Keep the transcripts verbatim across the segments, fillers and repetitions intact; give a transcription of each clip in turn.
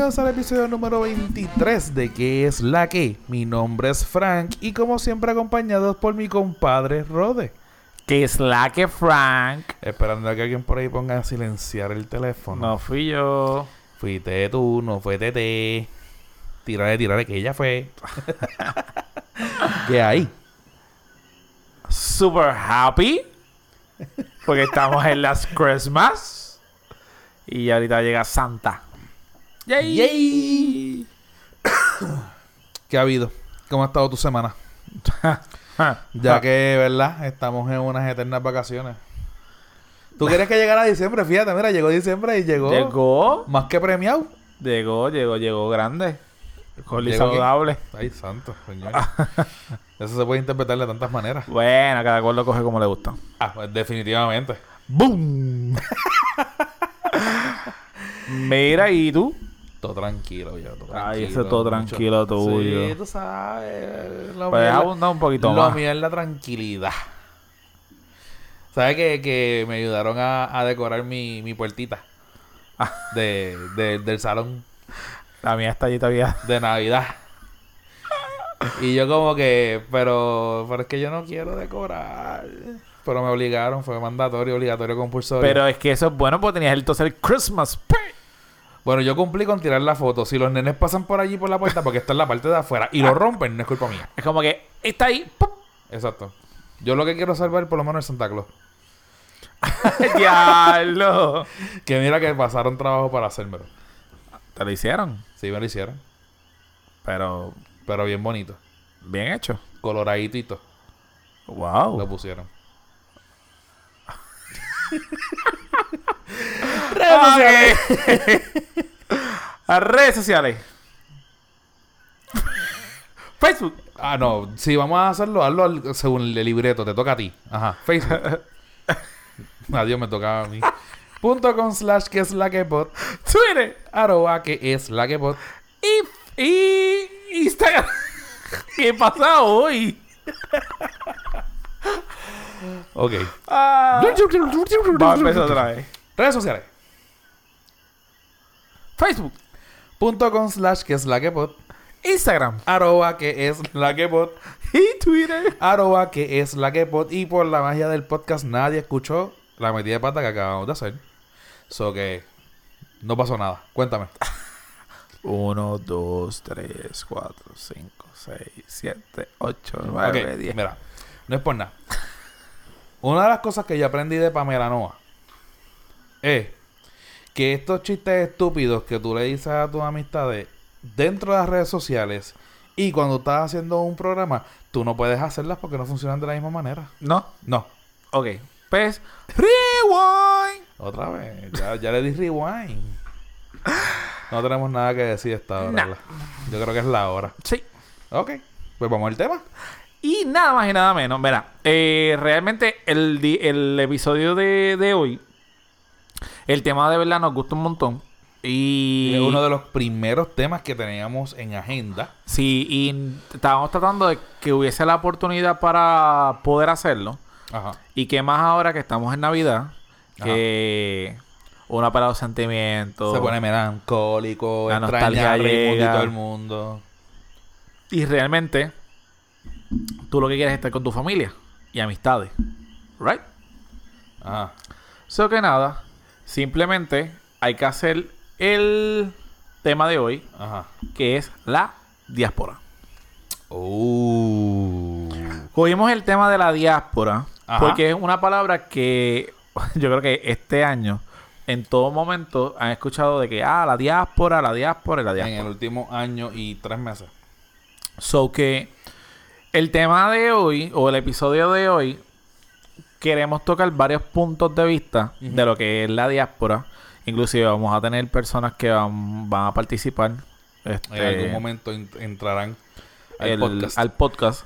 Bienvenidos al episodio número veintitrés de ¿Qué es la que? Mi nombre es Frank y como siempre acompañados por mi compadre Rode. ¿Qué es la que, Frank? Esperando a que alguien por ahí ponga a silenciar el teléfono. No fui yo. Fuiste tú, no fue Tete. Tírale, tírale, que ella fue. ¿Qué hay? Super happy. Porque estamos en las Christmas. Y ahorita llega Santa. ¡Yay! ¡Yay! ¿Qué ha habido? ¿Cómo ha estado tu semana? Ya que, ¿verdad? Estamos en unas eternas vacaciones. ¿Tú quieres que llegara a diciembre? Fíjate, mira, llegó diciembre y llegó... Llegó. Más que premiado. Llegó, llegó, llegó grande. Con Llegó saludable. aquí. Ay, santo, señor. Eso se puede interpretar de tantas maneras. Bueno, cada cual lo coge como le gusta. Ah, pues definitivamente. ¡Boom! Mira, ¿y tú? Todo tranquilo, yo. Todo tranquilo, Ay, eso es todo mucho. tranquilo tuyo. Sí, tú sabes. Lo Puedes mío es abundar un poquito la, más. Lo mío es la tranquilidad. ¿Sabes que, que me ayudaron a, a decorar mi, mi puertita? de, de, del salón. La mía está allí todavía. De Navidad. Y yo como que, pero, pero es que yo no quiero decorar. Pero me obligaron, fue mandatorio, obligatorio, compulsorio. Pero es que eso es bueno porque tenías entonces el Christmas Party. Bueno, yo cumplí con tirar la foto. Si los nenes pasan por allí por la puerta, porque está en la parte de afuera, y lo rompen, no es culpa mía. Es como que está ahí. ¡Pum! Exacto. Yo lo que quiero salvar por lo menos es Santa Claus. ¡Diablo! Que mira que pasaron trabajo para hacérmelo. ¿Te lo hicieron? Sí, me lo hicieron. Pero Pero bien bonito. bien hecho. Coloradito y todo. Wow. Lo pusieron. Redes sociales. A redes sociales. Facebook. Ah, no. Si vamos a hacerlo, hazlo al- según el libreto. Te toca a ti. Ajá. Facebook. Adiós, me tocaba a mí. Punto com slash que es la que pot. Twitter. Arroba que es la que pot. Y, y Instagram. ¿Qué pasa hoy? Ok. Ah, vamos a empezar otra vez. Redes sociales. Facebook. Punto com slash que es la que pot. Instagram. Arroba que es la que pot. Y Twitter. Arroba que es la que pot. Y por la magia del podcast nadie escuchó la metida de pata que acabamos de hacer. So que no pasó nada. Cuéntame. uno, dos, tres, cuatro, cinco, seis, siete, ocho, nueve, Ok, diez. mira. No es por nada. Una de las cosas que yo aprendí de Pamela Noa es que estos chistes estúpidos que tú le dices a tus amistades dentro de las redes sociales y cuando estás haciendo un programa, tú no puedes hacerlas porque no funcionan de la misma manera. ¿No? No. Ok. Pues, rewind. Otra vez. Ya, ya le di rewind. No tenemos nada que decir esta hora. Nah. ¿verdad? Yo creo que es la hora. Sí. Ok. Pues vamos al tema. Y nada más y nada menos. Mira, eh, realmente el, di- el episodio de, de hoy, el tema de verdad nos gusta un montón. Y Es uno de los primeros temas que teníamos en agenda. sí, y estábamos tratando de que hubiese la oportunidad para poder hacerlo. Ajá. Y que más ahora que estamos en Navidad, que uno para los sentimientos. Se pone melancólico, La extraña nostalgia a Raimundo y llega. todo el mundo. Y realmente, tú lo que quieres es estar con tu familia y amistades. ¿Right? Ajá. So que nada, simplemente hay que hacer el tema de hoy, Ajá. que es la diáspora. Uh. Cogimos el tema de la diáspora Ajá. porque es una palabra que yo creo que este año, en todo momento, han escuchado de que, ah, la diáspora, la diáspora y la En diáspora. el último año y tres meses. So que el tema de hoy, o el episodio de hoy, queremos tocar varios puntos de vista Ujú. de lo que es la diáspora. Inclusive vamos a tener personas que van, van a participar. Este, En algún momento en- entrarán al el- podcast. al podcast.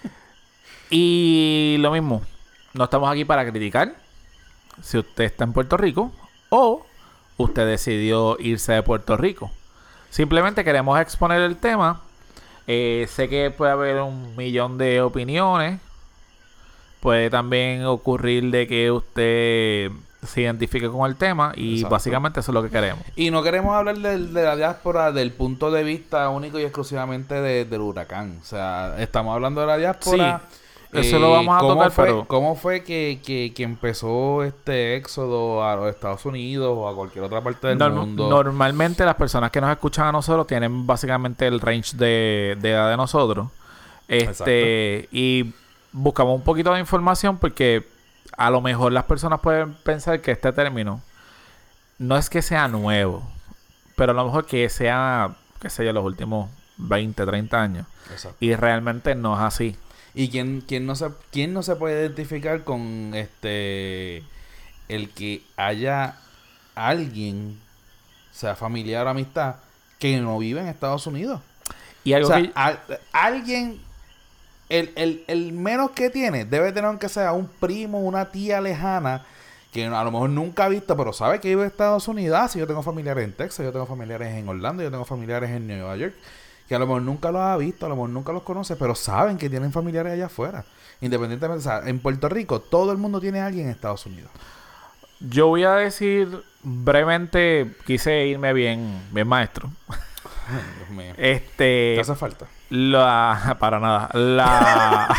Y lo mismo, no estamos aquí para criticar si usted está en Puerto Rico o usted decidió irse de Puerto Rico. Simplemente queremos exponer el tema. Eh, sé que puede haber un millón de opiniones. Puede también ocurrir de que usted se identifique con el tema y Exacto. básicamente eso es lo que queremos. Y no queremos hablar del- de, la diáspora del punto de vista único y exclusivamente de- del huracán. O sea, estamos hablando de la diáspora. Eso lo vamos a ¿cómo tocar, fue, pero- ¿Cómo fue que, que, que empezó este éxodo a los Estados Unidos o a cualquier otra parte del Norm- mundo? Normalmente las personas que nos escuchan a nosotros tienen básicamente el range de, de edad de nosotros. Este, y buscamos un poquito de información porque a lo mejor las personas pueden pensar que este término no es que sea nuevo, pero a lo mejor que sea, qué sé yo, los últimos veinte, treinta años. Exacto. Y realmente no es así. ¿Y quién, quién, no se, quién no se puede identificar con este el que haya alguien, sea familiar o amistad, que no vive en Estados Unidos? Y algo O sea, que... al- alguien, el, el, el menos que tiene, debe tener aunque sea un primo, una tía lejana, que a lo mejor nunca ha visto, pero sabe que vive en Estados Unidos. Ah, sí, yo tengo familiares en Texas, yo tengo familiares en Orlando, yo tengo familiares en Nueva York, que a lo mejor nunca los ha visto, a lo mejor nunca los conoce, pero saben que tienen familiares allá afuera. Independientemente, o sea, en Puerto Rico, todo el mundo tiene a alguien en Estados Unidos. Yo voy a decir brevemente, quise irme bien, bien maestro. Ay, Dios mío. Este... ¿Te hace falta? La... Para nada. La...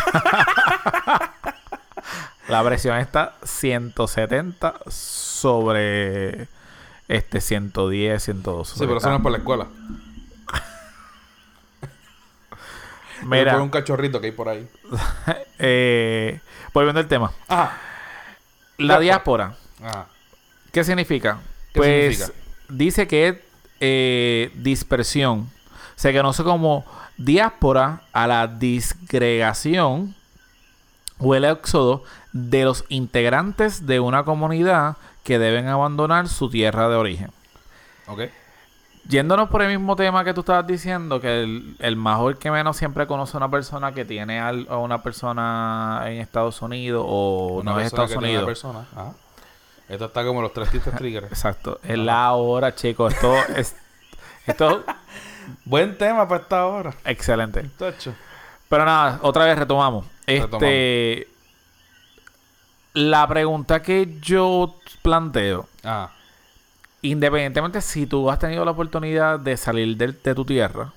la presión está ciento setenta sobre... Este, ciento diez, ciento dos. Sí, pero eso no es por la escuela. Mira, por un cachorrito que hay por ahí. eh, volviendo al tema. Ajá. La diáspora, Ajá. ¿qué significa? ¿Qué Pues significa? dice que es eh, dispersión. Se conoce como diáspora a la disgregación o el éxodo de los integrantes de una comunidad que deben abandonar su tierra de origen. Ok. Yéndonos por el mismo tema que tú estabas diciendo, que el, el mejor que menos siempre conoce a una persona que tiene al- a una persona en Estados Unidos o Una no es persona Estados que tiene Unidos. una persona. Ajá. Esto está como los tres tistes triggers. Exacto. Es Ajá. la hora, chicos. Esto es... Esto Buen tema para esta hora. excelente. Tacho. Pero nada, otra vez retomamos. Este... La pregunta que yo planteo... Ajá. Independientemente si tú has tenido la oportunidad de salir de, de tu tierra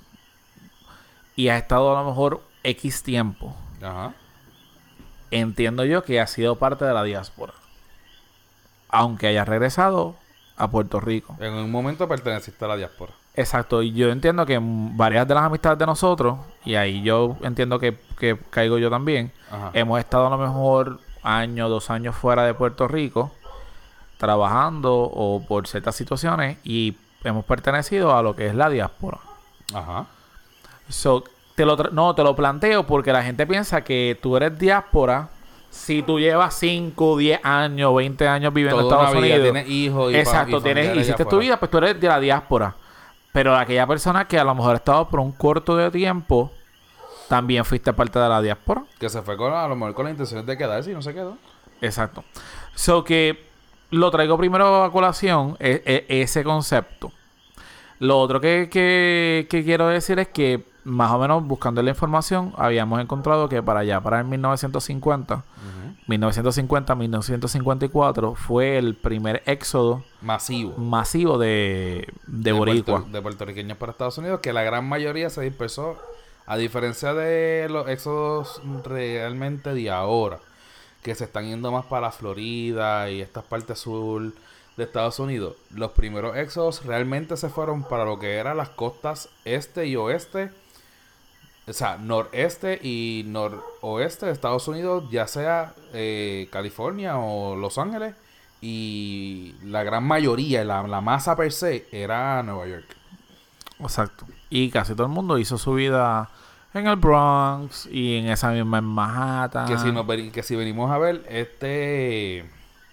y has estado a lo mejor X tiempo, Ajá. entiendo yo que has sido parte de la diáspora. Aunque hayas regresado a Puerto Rico. En un momento perteneciste a la diáspora. Exacto. Y yo entiendo que mm, varias de las amistades de nosotros, y ahí yo entiendo que, que caigo yo también, Ajá. hemos estado a lo mejor año, dos años fuera de Puerto Rico trabajando o por ciertas situaciones y hemos pertenecido a lo que es la diáspora. Ajá. So, te lo tra- no, te lo planteo porque la gente piensa que tú eres diáspora si tú llevas cinco, diez años, veinte años viviendo Toda en Estados una vida, Unidos. tienes hijos y pa- Exacto, y tienes, familiares allá hiciste tu afuera. vida, pues tú eres de la diáspora. Pero aquella persona que a lo mejor ha estado por un corto de tiempo, también fuiste parte de la diáspora. Que se fue con, a lo mejor con la intención de quedarse y no se quedó. Exacto. So que lo traigo primero a colación, e- e- ese concepto. Lo otro que, que, que quiero decir es que, más o menos buscando la información, habíamos encontrado que para allá, para el mil novecientos cincuenta, Ujú. mil novecientos cincuenta, mil novecientos cincuenta y cuatro, fue el primer éxodo Masivo. masivo de, de boricua. puerto- de puertorriqueños para Estados Unidos, que la gran mayoría se dispersó, a diferencia de los éxodos realmente de ahora, que se están yendo más para Florida y estas partes sur de Estados Unidos. Los primeros éxodos realmente se fueron para lo que eran las costas este y oeste, o sea, noreste y noroeste de Estados Unidos, ya sea eh, California o Los Ángeles, y la gran mayoría, la, la masa per se, era Nueva York. Exacto. Y casi todo el mundo hizo su vida en el Bronx y en esa misma en Manhattan. Que si, nos, veni- que si venimos a ver, este...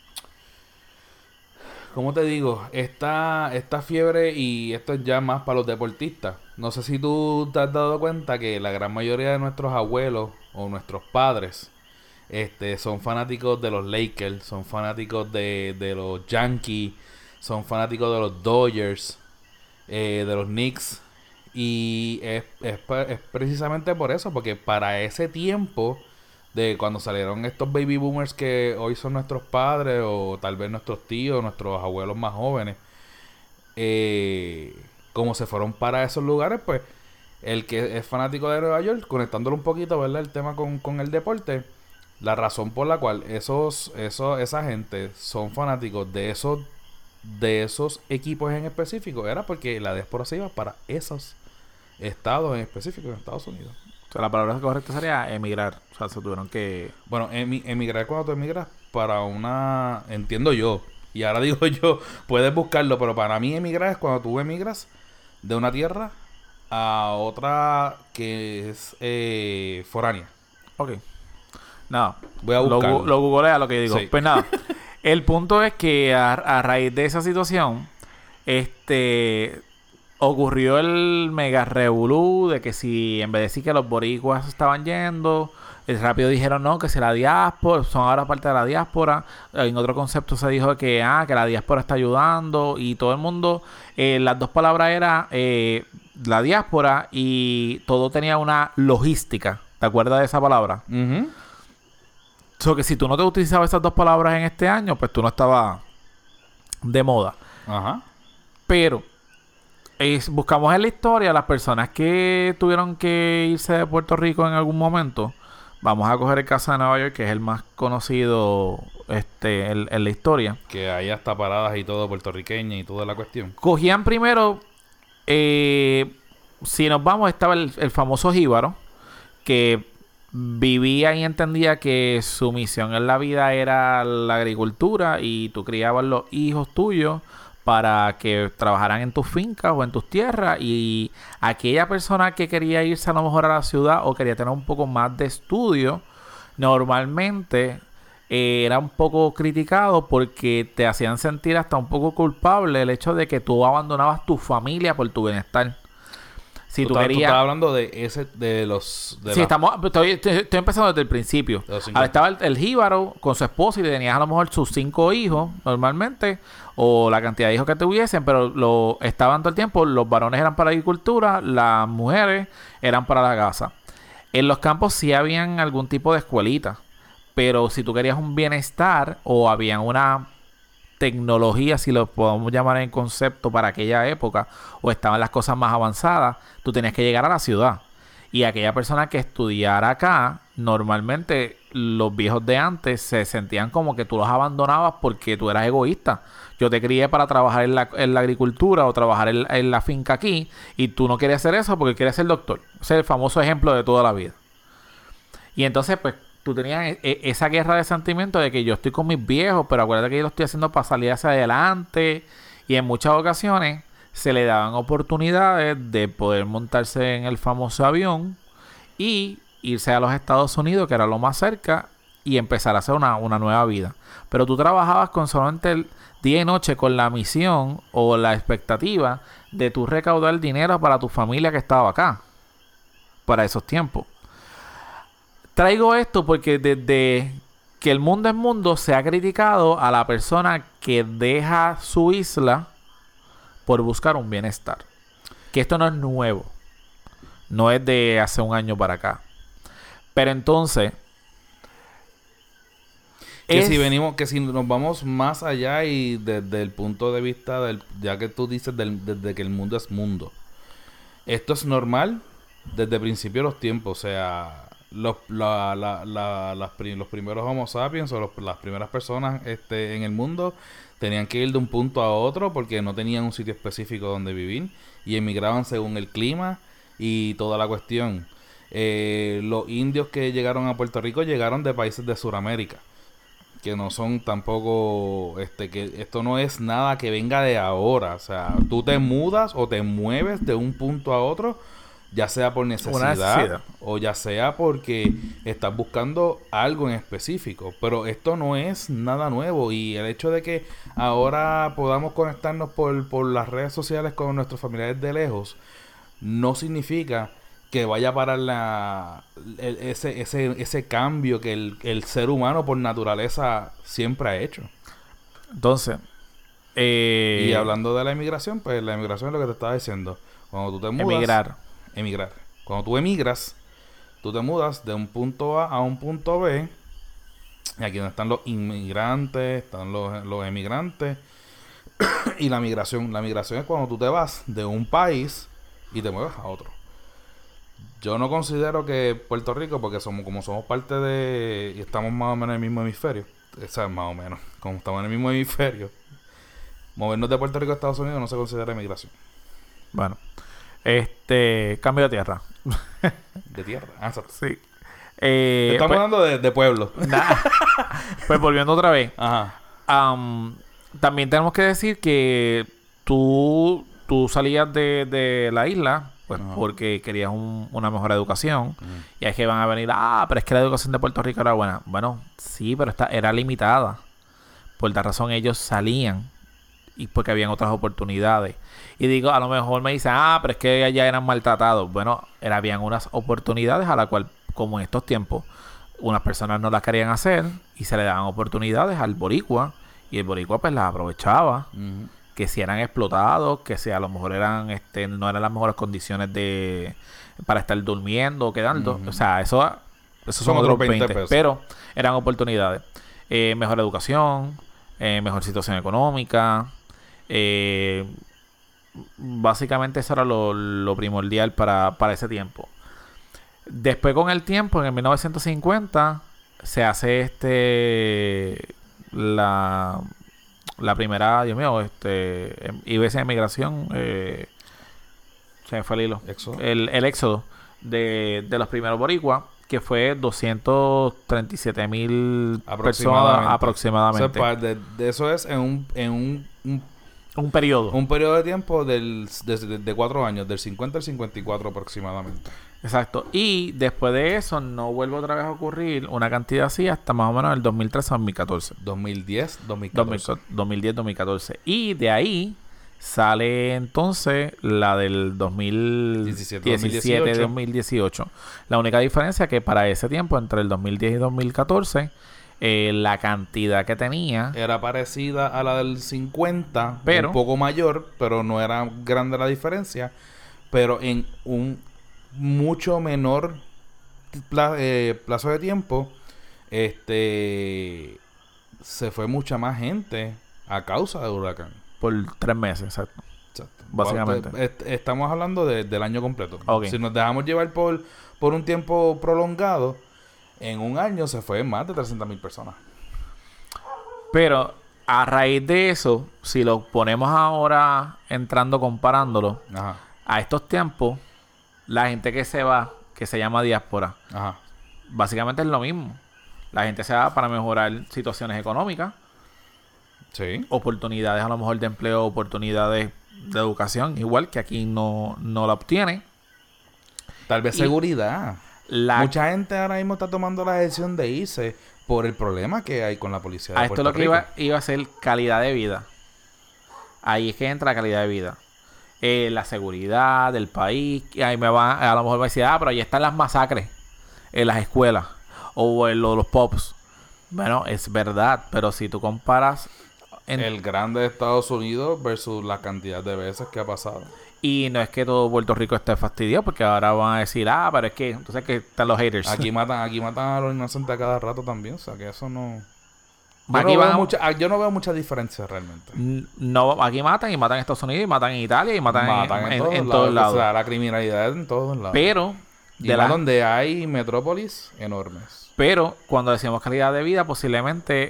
¿Cómo te digo? Esta, esta fiebre, y esto es ya más para los deportistas. No sé si tú te has dado cuenta que la gran mayoría de nuestros abuelos o nuestros padres este, son fanáticos de los Lakers, son fanáticos de, de los Yankees, son fanáticos de los Dodgers, eh, de los Knicks. Y es, es, pa- es precisamente por eso, porque para ese tiempo de cuando salieron estos baby boomers que hoy son nuestros padres o tal vez nuestros tíos, nuestros abuelos más jóvenes, eh, como se fueron para esos lugares, pues el que es fanático de Nueva York, conectándolo un poquito, ¿verdad? El tema con, con el deporte, la razón por la cual esos, esos, esa gente son fanáticos de esos, de esos equipos en específico era porque la diáspora se iba para esos estados en específico en Estados Unidos. O sea, la palabra correcta sería emigrar. O sea, se tuvieron que... Bueno, emi- emigrar cuando tú emigras para una... Entiendo yo. Y ahora digo yo, puedes buscarlo, pero para mí emigrar es cuando tú emigras de una tierra a otra que es eh, foránea. Ok. Nada. Voy a Lo, buscarlo. gu- lo googlea lo que digo. Sí. Pues nada. El punto es que a, a raíz de esa situación, este... ocurrió el mega revolú de que si en vez de decir que los boricuas estaban yendo, el rápido dijeron no, que si la diáspora, son ahora parte de la diáspora. En otro concepto se dijo que ah, que la diáspora está ayudando y todo el mundo, eh, las dos palabras eran eh, la diáspora y todo tenía una logística. ¿Te acuerdas de esa palabra? Uh-huh. So que si tú no te utilizabas esas dos palabras en este año, pues tú no estabas de moda. Ajá. Pero Es, buscamos en la historia las personas que tuvieron que irse de Puerto Rico en algún momento. Vamos a coger el caso de Nueva York, que es el más conocido este, en, en la historia. Que hay hasta paradas y todo puertorriqueña y toda la cuestión. Cogían primero, eh, si nos vamos, estaba el, el famoso jíbaro, que vivía y entendía que su misión en la vida era la agricultura y tú criabas los hijos tuyos para que trabajaran en tus fincas o en tus tierras, y aquella persona que quería irse a lo mejor a la ciudad o quería tener un poco más de estudio, normalmente eh, era un poco criticado porque te hacían sentir hasta un poco culpable el hecho de que tú abandonabas tu familia por tu bienestar. Si tú, tú, estás- tú querías... estás hablando de ese, de los... De Sí, la- estamos, estoy, estoy- estoy empezando desde el principio. De los Ah, cincuenta. estaba el, el jíbaro con su esposa y tenías a lo mejor sus cinco hijos normalmente, o la cantidad de hijos que tuviesen, pero lo estaban todo el tiempo. Los varones eran para la agricultura, las mujeres eran para la casa. En los campos sí habían algún tipo de escuelita, pero si tú querías un bienestar o había una tecnología, si lo podemos llamar en concepto para aquella época, o estaban las cosas más avanzadas, tú tenías que llegar a la ciudad. Y aquella persona que estudiara acá, normalmente los viejos de antes se sentían como que tú los abandonabas porque tú eras egoísta. Yo te crié para trabajar en la, en la agricultura o trabajar en, en la finca aquí, y tú no quieres hacer eso porque quieres ser doctor. Ese es el famoso ejemplo de toda la vida. Y entonces, pues, tú tenías e- e- esa guerra de sentimientos de que yo estoy con mis viejos, pero acuérdate que yo lo estoy haciendo para salir hacia adelante. Y en muchas ocasiones se le daban oportunidades de poder montarse en el famoso avión y irse a los Estados Unidos, que era lo más cerca, y empezar a hacer una, una nueva vida. Pero tú trabajabas con solamente el día y noche con la misión o la expectativa de tú recaudar dinero para tu familia que estaba acá, para esos tiempos. Traigo esto porque desde que el mundo es mundo se ha criticado a la persona que deja su isla por buscar un bienestar. Que esto no es nuevo. No es de hace un año para acá. Pero entonces... Que es- si venimos, que si nos vamos más allá y desde el punto de vista del, ya que tú dices del- desde que el mundo es mundo, esto es normal desde el principio de los tiempos. O sea, los, la, la, la- las pri- los primeros Homo sapiens o los- las primeras personas este, en el mundo tenían que ir de un punto a otro porque no tenían un sitio específico donde vivir y emigraban según el clima y toda la cuestión. Eh, los indios que llegaron a Puerto Rico llegaron de países de Sudamérica, que no son tampoco, este, que esto no es nada que venga de ahora. O sea, tú te mudas o te mueves de un punto a otro, ya sea por necesidad, necesidad. o ya sea porque estás buscando algo en específico. Pero esto no es nada nuevo, y el hecho de que ahora podamos conectarnos por, por las redes sociales con nuestros familiares de lejos no significa que vaya para la el- ese, ese, ese cambio que el, el ser humano por naturaleza siempre ha hecho. Entonces... eh, Y hablando de la emigración, pues la emigración es lo que te estaba diciendo. Cuando tú te mudas... emigrar. Emigrar. Cuando tú emigras, tú te mudas de un punto A a un punto B. Y aquí donde están los inmigrantes, están los, los emigrantes. Y la migración. La migración es cuando tú te vas de un país y te mueves a otro. Yo no considero que Puerto Rico, porque somos como somos parte de... Y estamos más o menos en el mismo hemisferio. O sea, más o menos. Como estamos en el mismo hemisferio. Movernos de Puerto Rico a Estados Unidos no se considera inmigración. Bueno. Este... Cambio de tierra. De tierra. Ah, exacto. Sí. Eh, Estamos pues, hablando de, de pueblo. nah. Pues volviendo otra vez. Ajá. Um, también tenemos que decir que tú, tú salías de, de la isla pues Ajá. porque querías un, una mejor educación. Ajá. Y es que van a venir, ah, pero es que la educación de Puerto Rico era buena. Bueno, sí, pero esta era limitada. Por tal razón ellos salían y porque habían otras oportunidades. Y digo, a lo mejor me dicen, ah, pero es que allá eran maltratados. Bueno, era, habían unas oportunidades a la cual, como en estos tiempos, unas personas no las querían hacer y se le daban oportunidades al boricua y el boricua pues las aprovechaba. Uh-huh. Que si eran explotados, que si a lo mejor eran este no eran las mejores condiciones de para estar durmiendo o quedando. Uh-huh. O sea, eso, eso son, son otros veinte pesos. Pero eran oportunidades. Eh, mejor educación, eh, mejor situación económica. Eh, básicamente eso era lo, lo primordial para, para ese tiempo. Después con el tiempo, en el mil novecientos cincuenta, se hace este la, la primera, Dios mío, este I B C de migración, eh, se me fue el hilo. Éxodo. El, el éxodo de, de los primeros boricuas, que fue doscientos treinta y siete mil personas aproximadamente. O sea, de, de eso es en un, en un, un un periodo. Un periodo de tiempo del, de, de, de cuatro años, del cincuenta al cincuenta y cuatro aproximadamente. Exacto. Y después de eso no vuelve otra vez a ocurrir una cantidad así hasta más o menos el dos mil trece a dos mil catorce. dos mil diez, dos mil catorce. dos mil diez, dos mil catorce. Y de ahí sale entonces la del dos mil diecisiete, dos mil dieciocho. La única diferencia es que para ese tiempo, entre el dos mil diez y dos mil catorce, eh, la cantidad que tenía era parecida a la del cincuenta, pero, un poco mayor, pero no era grande la diferencia. Pero en un mucho menor pla- eh, plazo de tiempo, este se fue mucha más gente a causa del huracán. Por tres meses, exacto. Exacto. Básicamente. Est- estamos hablando de, del año completo. Okay. Si nos dejamos llevar por, por un tiempo prolongado, en un año se fue más de trescientas mil personas. Pero a raíz de eso, si lo ponemos ahora entrando, comparándolo, Ajá. a estos tiempos, la gente que se va, que se llama diáspora, Ajá. básicamente es lo mismo. La gente se va para mejorar situaciones económicas, Sí. oportunidades a lo mejor de empleo, oportunidades de educación, igual que aquí no, no la obtiene. Tal vez Y seguridad. La... Mucha gente ahora mismo está tomando la decisión de irse por el problema que hay con la policía de A esto Puerto lo que Rico. iba, iba a ser calidad de vida. Ahí es que entra la calidad de vida. Eh, la seguridad del país. Y ahí me va, a lo mejor va a decir, ah, pero ahí están las masacres en las escuelas o en lo, los pubs. Bueno, es verdad, pero si tú comparas en... el grande de Estados Unidos versus la cantidad de veces que ha pasado. Y no es que todo Puerto Rico esté fastidiado, porque ahora van a decir, ah, pero es que entonces que están los haters. Aquí matan, aquí matan a los inocentes a cada rato también, o sea que eso no. Yo, Aquí no, van veo a... mucha, yo no veo mucha diferencia realmente. No, aquí matan y matan en Estados Unidos y matan en Italia y matan, Matan en, en, en, todos, en lados. todos lados. O sea, la criminalidad es en todos lados. Pero y de más la... donde hay metrópolis enormes. Pero cuando decimos calidad de vida, posiblemente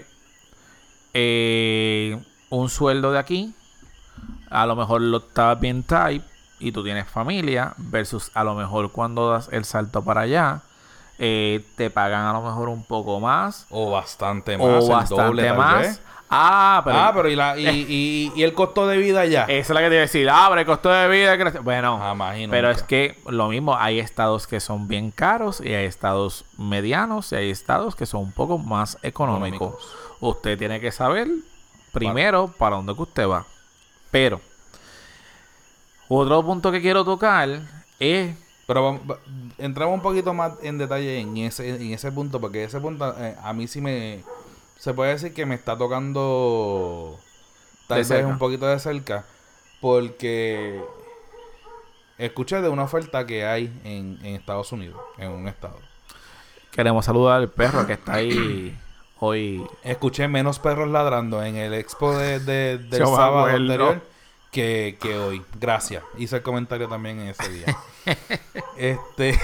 eh, un sueldo de aquí, a lo mejor lo estás bien type y tú tienes familia, versus a lo mejor cuando das el salto para allá, eh, te pagan a lo mejor un poco más. O bastante más. O el bastante doble, tal más. vez. Ah, pero... Ah, pero y, la, y, y, y el costo de vida ya. Esa es la que te iba a decir. Ah, pero el costo de vida crece. Bueno, Jamás y pero nunca. es que lo mismo. Hay estados que son bien caros y hay estados medianos y hay estados que son un poco más económicos. Económicos. Usted tiene que saber primero para dónde que usted va. Pero otro punto que quiero tocar es... Pero vamos, va- entramos un poquito más en detalle en ese, en ese punto, porque ese punto eh, a mí sí me... Se puede decir que me está tocando tal De vez cerca. un poquito de cerca, porque escuché de una oferta que hay en, en Estados Unidos, en un estado. Queremos saludar al perro que está ahí hoy. Escuché menos perros ladrando en el expo de, de- del Yo me sábado acuerdo. anterior que, que hoy. Gracias. Hice el comentario también en ese día. este...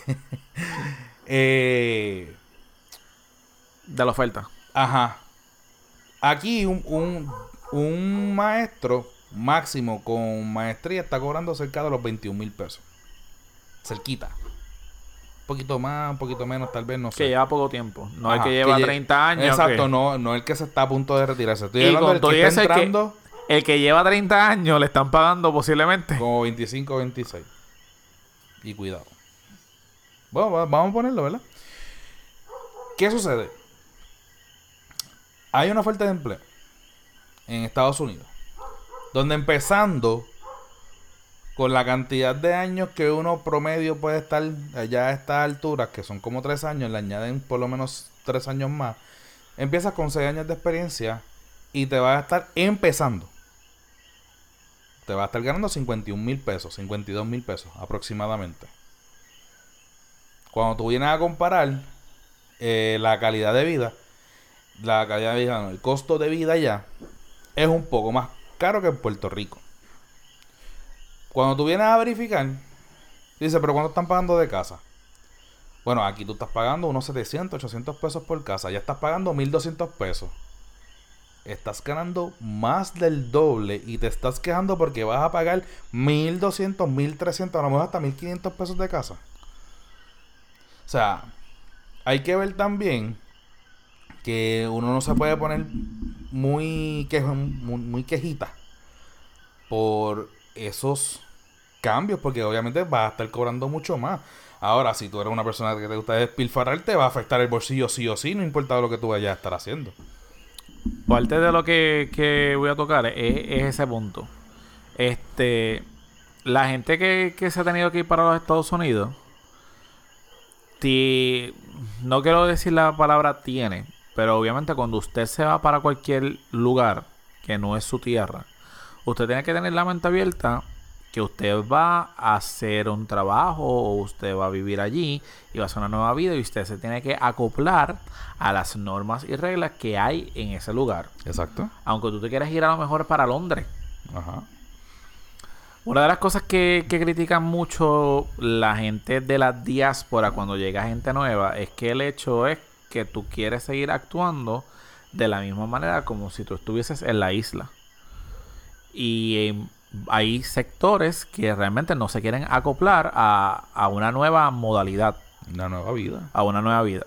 eh, De la oferta. ajá. Aquí un, un, un maestro máximo con maestría está cobrando cerca de los veintiún mil pesos. Cerquita. Un poquito más, un poquito menos, tal vez, no sé. Que lleva poco tiempo. No el Ajá, que lleva lle- treinta años. Exacto, que- no, no el que se está a punto de retirarse. Estoy Y hablando con del todo que y está eso, el que- entrando El que lleva treinta años le están pagando posiblemente. como veinticinco o veintiséis. Y cuidado. Bueno, va- vamos a ponerlo, ¿verdad? ¿Qué sucede? Hay una oferta de empleo en Estados Unidos, donde empezando con la cantidad de años que uno promedio puede estar allá a estas alturas, que son como tres años, le añaden por lo menos tres años más, empiezas con seis años de experiencia y te vas a estar empezando. Te vas a estar ganando cincuenta y un mil pesos, cincuenta y dos mil pesos aproximadamente. Cuando tú vienes a comparar eh, la calidad de vida, la calidad de vida, no, el costo de vida ya es un poco más caro que en Puerto Rico. Cuando tú vienes a verificar, dices, pero ¿cuánto están pagando de casa? Bueno, aquí tú estás pagando unos setecientos, ochocientos pesos por casa. Ya estás pagando mil doscientos pesos. Estás ganando más del doble y te estás quejando porque vas a pagar mil doscientos, mil trescientos, a lo mejor hasta mil quinientos pesos de casa. O sea, hay que ver también que uno no se puede poner muy, quejo, muy, muy quejita por esos cambios, porque obviamente vas a estar cobrando mucho más. Ahora, si tú eres una persona que te gusta despilfarrar, te va a afectar el bolsillo sí o sí, no importa lo que tú vayas a estar haciendo. Parte de lo que, que voy a tocar es, es ese punto. Este, la gente que, que se ha tenido que ir para los Estados Unidos, ti- no quiero decir la palabra tiene, pero obviamente cuando usted se va para cualquier lugar que no es su tierra, usted tiene que tener la mente abierta que usted va a hacer un trabajo o usted va a vivir allí y va a hacer una nueva vida y usted se tiene que acoplar a las normas y reglas que hay en ese lugar. Exacto. Aunque tú te quieras ir a lo mejor para Londres. Ajá. Una de las cosas que, que critican mucho la gente de la diáspora cuando llega gente nueva es que el hecho es que tú quieres seguir actuando de la misma manera como si tú estuvieses en la isla. Y eh, hay sectores que realmente no se quieren acoplar a, a una nueva modalidad, Una nueva vida. a una nueva vida.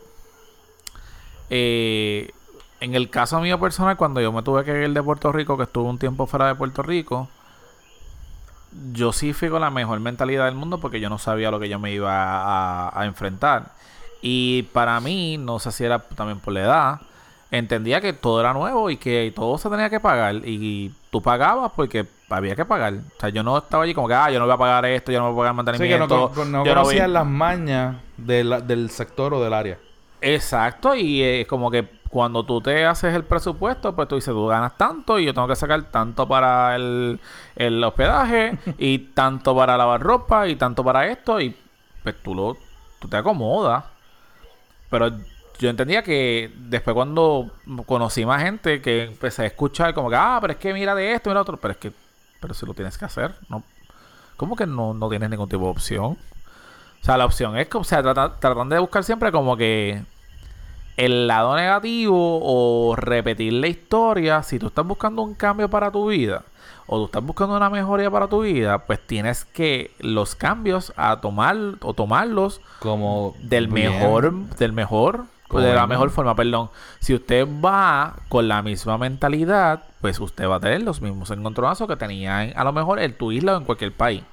Eh, en el caso mío personal, cuando yo me tuve que ir de Puerto Rico, que estuve un tiempo fuera de Puerto Rico, yo sí fui con la mejor mentalidad del mundo porque yo no sabía lo que yo me iba a, a enfrentar. Y para mí, no sé si era también por la edad, entendía que todo era nuevo y que todo se tenía que pagar. Y tú pagabas porque había que pagar. O sea, yo no estaba allí como que, ah, yo no voy a pagar esto, yo no voy a pagar Sí, que no, mantenimiento. con- no yo no voy- conocías las mañas de la- del sector o del área. Exacto, y es como que cuando tú te haces el presupuesto, pues tú dices, tú ganas tanto y yo tengo que sacar tanto para el, el hospedaje y tanto para lavar ropa y tanto para esto y pues tú, lo, tú te acomodas. Pero yo entendía que después cuando conocí más gente que empecé a escuchar como que, ah, pero es que mira de esto, mira de otro, pero es que, pero si lo tienes que hacer, ¿no? ¿Cómo que no, no tienes ningún tipo de opción? O sea, la opción es que, o sea, trata- tratando de buscar siempre como que el lado negativo o repetir la historia. Si tú estás buscando un cambio para tu vida o tú estás buscando una mejoría para tu vida, pues tienes que los cambios a tomar o tomarlos Como del bien. mejor, del mejor, Como de la bien. mejor forma, perdón. Si usted va con la misma mentalidad, pues usted va a tener los mismos encontronazos que tenía en, a lo mejor en tu isla o en cualquier país.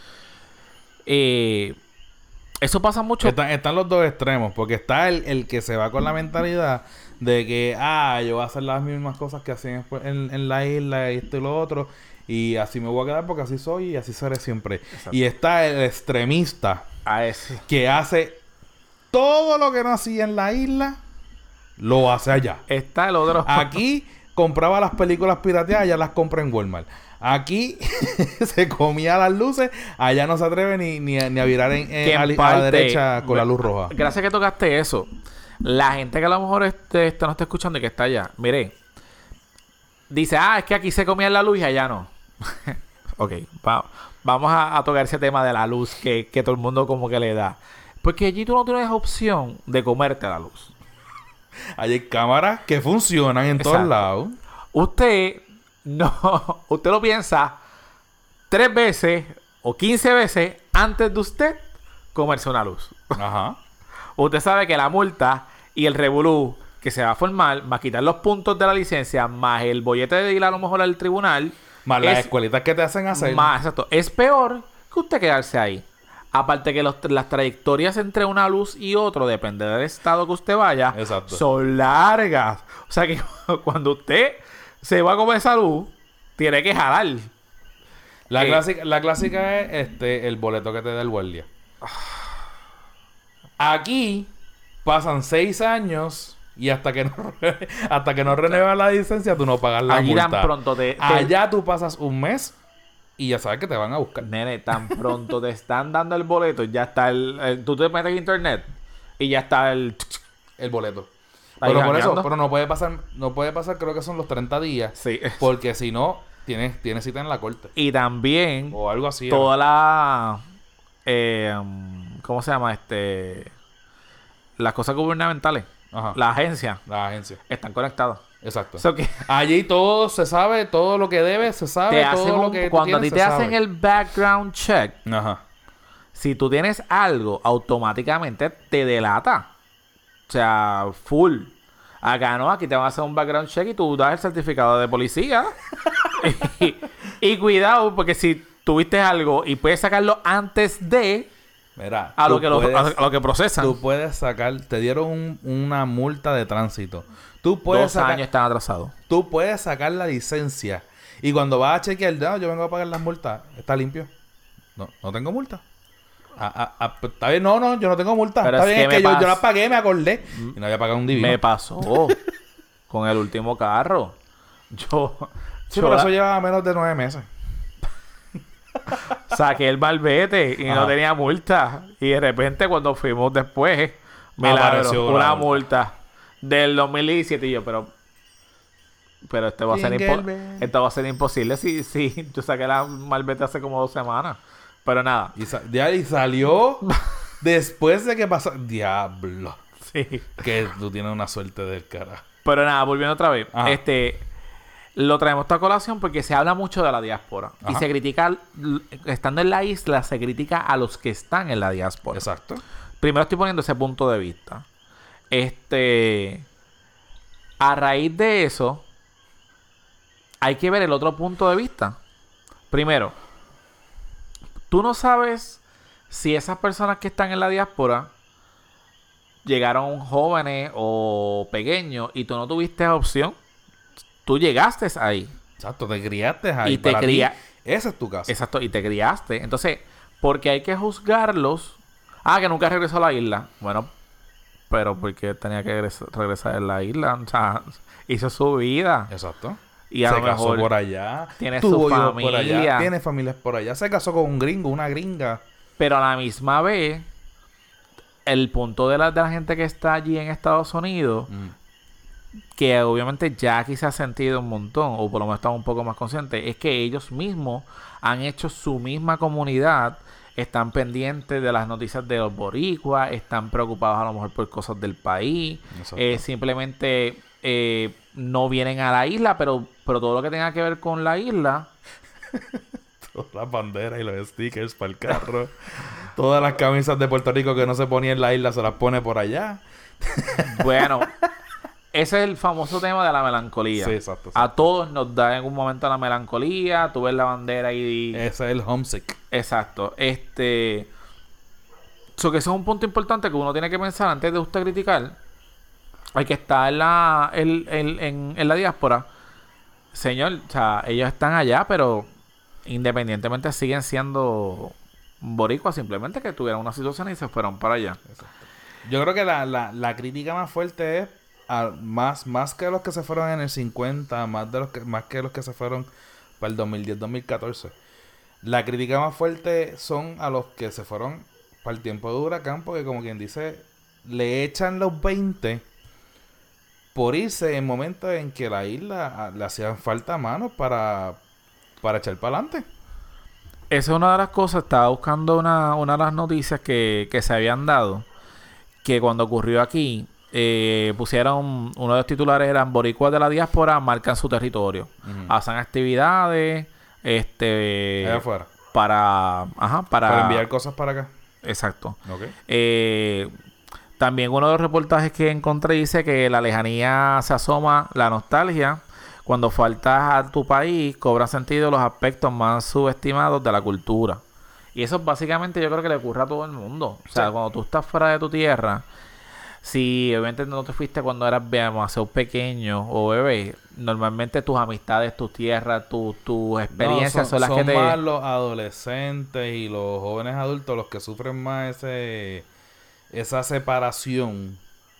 Eh, eso pasa mucho. Están, están los dos extremos, porque está el, el que se va con la mentalidad de que, ah, yo voy a hacer las mismas cosas que hacían en, en la isla, esto y lo otro, y así me voy a quedar porque así soy y así seré siempre. Exacto. Y está el extremista A ese. que hace todo lo que no hacía en la isla, lo hace allá. Está el otro. Aquí compraba las películas pirateadas, ya las compra en Walmart. Aquí se comía las luces, allá no se atreve ni, ni, a, ni a virar en, en, Que en a, li- a parte- la derecha con la luz roja. Gracias que tocaste eso. La gente que a lo mejor este, este no está escuchando y que está allá, mire, dice, ah, es que aquí se comía la luz y allá no. Ok, va- vamos a, a tocar ese tema de la luz que, que todo el mundo como que le da. Porque allí tú no tienes opción de comerte la luz. Allí hay cámaras que funcionan en todos Exacto. lados. Usted no, usted lo piensa tres veces o quince veces antes de usted comerse una luz. Ajá. Usted sabe que la multa y el revolú que se va a formar, más quitar los puntos de la licencia, más el bollete de ir a lo mejor al tribunal, Más las es escuelitas que te hacen hacer. más, exacto, es peor que usted quedarse ahí. Aparte que los- las trayectorias entre una luz y otro, depende del estado que usted vaya, Exacto. son largas. O sea que cuando usted se va a comer esa luz, tiene que jalar. La, Eh, clásica, la clásica es este el boleto que te da el guardia. Aquí pasan seis años y hasta que no, hasta que no renuevas la licencia, tú no pagas la Allí multa. tan pronto te, te- Allá tú pasas un mes y ya sabes que te van a buscar. Nene, tan pronto te están dando el boleto, ya está el, el- tú te metes en internet y ya está el El boleto. Ahí Pero por eso, jangueando. pero no puede pasar, no puede pasar, creo que son los treinta días. sí. Porque si no, tienes, tienes cita en la corte. Y también O algo así. toda la eh, um, ¿cómo se llama? Este las cosas gubernamentales, Ajá. la agencia La agencia. están conectadas. Exacto. O sea que Allí todo se sabe, todo lo que debe, se sabe, te todo hacen lo un- que tú cuando a ti tienes, te se hacen sabe. el background check, Ajá. si tú tienes algo, automáticamente te delata. O sea, full. Acá no, aquí te van a hacer un background check y tú das el certificado de policía. y, y cuidado, porque si tuviste algo y puedes sacarlo antes de Mira, a tú lo que, lo, puedes- a, a lo que procesan. Tú puedes sacar, te dieron un- una multa de tránsito. Tú puedes, Dos sacar, años están atrasados. tú puedes sacar la licencia. Y cuando vas a chequear, no, yo vengo a pagar las multas. ¿Está limpio? No, no tengo multa. Ah, ah, ah, pues, está bien, no, no, yo no tengo multa. Pero Está es bien, que es que me yo, pas- yo las pagué, me acordé. Y no había pagado un divino. Me pasó con el último carro. Yo, Sí, yo pero la- eso lleva menos de nueve meses. saqué el malvete y no Ajá. tenía multa. Y de repente cuando fuimos después, milagro, Apareció una una multa. multa del dos mil diecisiete. Y yo, pero... Pero esto va a ser, Jingle impo- bell. esto va a ser imposible si, si yo saqué la malvete hace como dos semanas. Pero nada. Y, sa- ya, y salió después de que pasó. Diablo. Sí. Que tú tienes una suerte del cara. Pero nada, volviendo otra vez. Ajá. Este... Lo traemos a colación porque se habla mucho de la diáspora. Y Ajá. se critica, l- estando en la isla, se critica a los que están en la diáspora. Exacto. Primero estoy poniendo ese punto de vista. Este... A raíz de eso, hay que ver el otro punto de vista. Primero, tú no sabes si esas personas que están en la diáspora llegaron jóvenes o pequeños y tú no tuviste opción. Tú llegaste ahí. Exacto, te criaste ahí. Y te Para ti, cría- esa es tu casa. Exacto, y te criaste. Entonces, porque hay que juzgarlos. Ah, que nunca regresó a la isla. Bueno, pero porque tenía que regres- regresar a la isla. O sea, hizo su vida. Exacto. Y a se lo casó mejor por allá. tiene tuvo su hijos por familia. allá. Tiene familias por allá. Se casó con un gringo, una gringa. Pero a la misma vez, el punto de la, de la gente que está allí en Estados Unidos, Mm. que obviamente ya aquí se ha sentido un montón, o por lo menos están un poco más conscientes, es que ellos mismos han hecho su misma comunidad, están pendientes de las noticias de los boricuas, están preocupados a lo mejor por cosas del país, Exacto. eh, simplemente eh, no vienen a la isla, pero, pero todo lo que tenga que ver con la isla, Todas las banderas y los stickers para el carro. Todas las camisas de Puerto Rico que no se ponía en la isla se las pone por allá. bueno, ese es el famoso tema de la melancolía. Sí, exacto. A todos nos da en un momento la melancolía, tú ves la bandera y... Ese es el homesick. Exacto. Este... So que ese es un punto importante que uno tiene que pensar antes de usted criticar. Hay que estar en la, en, en- en- en la diáspora. Señor, o sea, ellos están allá, pero independientemente siguen siendo boricuas, simplemente que tuvieron una situación y se fueron para allá. Yo creo que la, la, la crítica más fuerte es a- más, más que los que se fueron en el cincuenta, más de los que, más que los que se fueron para el dos mil diez dos mil catorce. La crítica más fuerte son a los que se fueron para el tiempo de huracán, porque como quien dice, le echan los veinte por irse en momentos en que la isla le hacían falta manos para, para echar para adelante. Esa es una de las cosas. Estaba buscando una, una de las noticias que, que se habían dado, que cuando ocurrió aquí, eh, pusieron, uno de los titulares eran boricuas de la diáspora marcan su territorio, uh-huh. hacen actividades, este, allá afuera, para, ajá, para, para enviar cosas para acá. Exacto. Okay. Eh, también uno de los reportajes que encontré dice que la lejanía se asoma, la nostalgia. Cuando faltas a tu país, cobra sentido los aspectos más subestimados de la cultura. Y eso básicamente yo creo que le ocurre a todo el mundo. O sea, sí. Cuando tú estás fuera de tu tierra, si obviamente no te fuiste cuando eras demasiado pequeño o bebé, normalmente tus amistades, tus tierras, tus tu experiencias no, son, son las son que te... Son más los adolescentes y los jóvenes adultos los que sufren más ese esa separación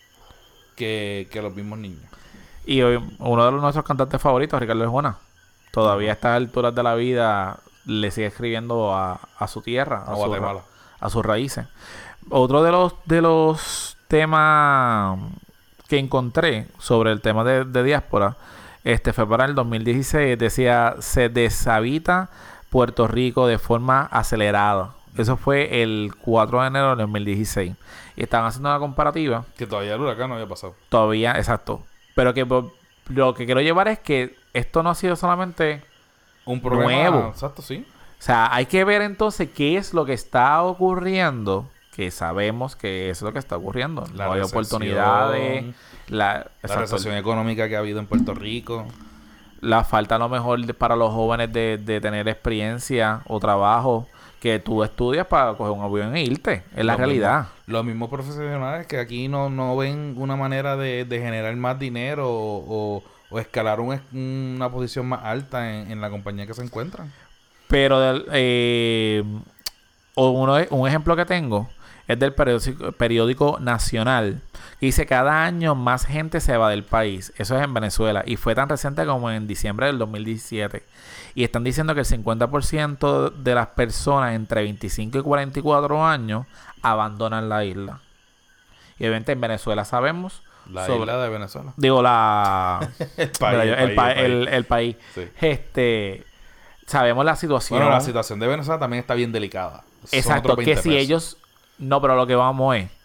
que, que los mismos niños. Y hoy, uno de los nuestros cantantes favoritos, Ricardo Arjona, todavía a estas alturas de la vida le sigue escribiendo a, a su tierra, a, a, su, ra- a sus raíces. Otro de los de los temas que encontré sobre el tema de, de diáspora, este fue para el dos mil dieciséis, decía, se deshabita Puerto Rico de forma acelerada. Eso fue el cuatro de enero del dos mil dieciséis. Y estaban haciendo una comparativa. Que todavía el huracán no había pasado. Todavía, exacto. Pero que lo que quiero llevar es que esto no ha sido solamente un problema nuevo. Exacto, sí. O sea, hay que ver entonces qué es lo que está ocurriendo, que sabemos que eso es lo que está ocurriendo. La no hay recesión, oportunidades. La, la recesión económica que ha habido en Puerto Rico. La falta a lo mejor de, para los jóvenes de, de tener experiencia o trabajo que tú estudias para coger un avión e irte. Es la realidad. Mismos, los mismos profesionales que aquí no, no ven una manera de, de generar más dinero o, o, o escalar un, una posición más alta en, en la compañía que se encuentran. Pero del, eh, uno, un ejemplo que tengo es del periódico, periódico Nacional, que dice cada año más gente se va del país. Eso es en Venezuela. Y fue tan reciente como en diciembre del dos mil diecisiete. Y están diciendo que el cincuenta por ciento de las personas entre veinticinco y cuarenta y cuatro años abandonan la isla. Y obviamente en Venezuela sabemos... La sobre, isla de Venezuela. Digo, la... el país. El, el, país, el, el, el país. Sí. Este... Sabemos la situación. Bueno, la situación de Venezuela también está bien delicada. Exacto, que si ellos... No, pero lo que vamos es...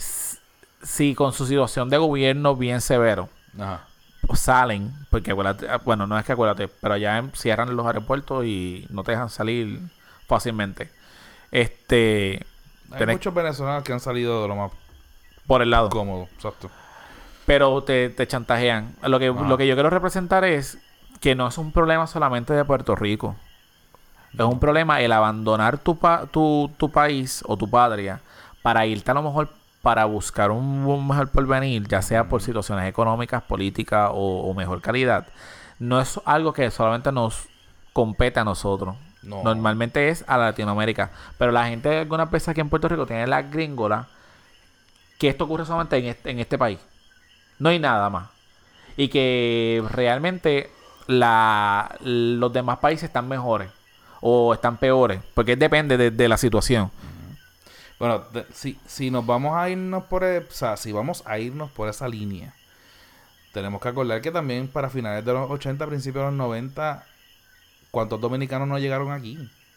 Si con su situación de gobierno bien severo... Ajá. Salen, porque acuérdate, bueno, no es que acuérdate, pero ya cierran los aeropuertos y no te dejan salir fácilmente. Este... Hay tenés, muchos venezolanos que han salido de lo más... Por el lado. Cómodo, exacto. Pero te, te chantajean. Lo que, lo que yo quiero representar es que no es un problema solamente de Puerto Rico. Es un problema el abandonar tu, pa, tu, tu país o tu patria para irte a lo mejor para buscar un, un mejor porvenir, ya sea por situaciones económicas, políticas o, o mejor calidad. No es algo que solamente nos compete a nosotros. No. Normalmente es a Latinoamérica. Pero la gente algunas veces aquí en Puerto Rico tiene la gringola que esto ocurre solamente en este, en este país. No hay nada más. Y que realmente la, los demás países están mejores o están peores. Porque depende de, de la situación. Bueno, de, si, si nos vamos a irnos por... El, o sea, si vamos a irnos por esa línea, tenemos que acordar que también para finales de los ochenta, principios de los noventa, ¿cuántos dominicanos no llegaron aquí?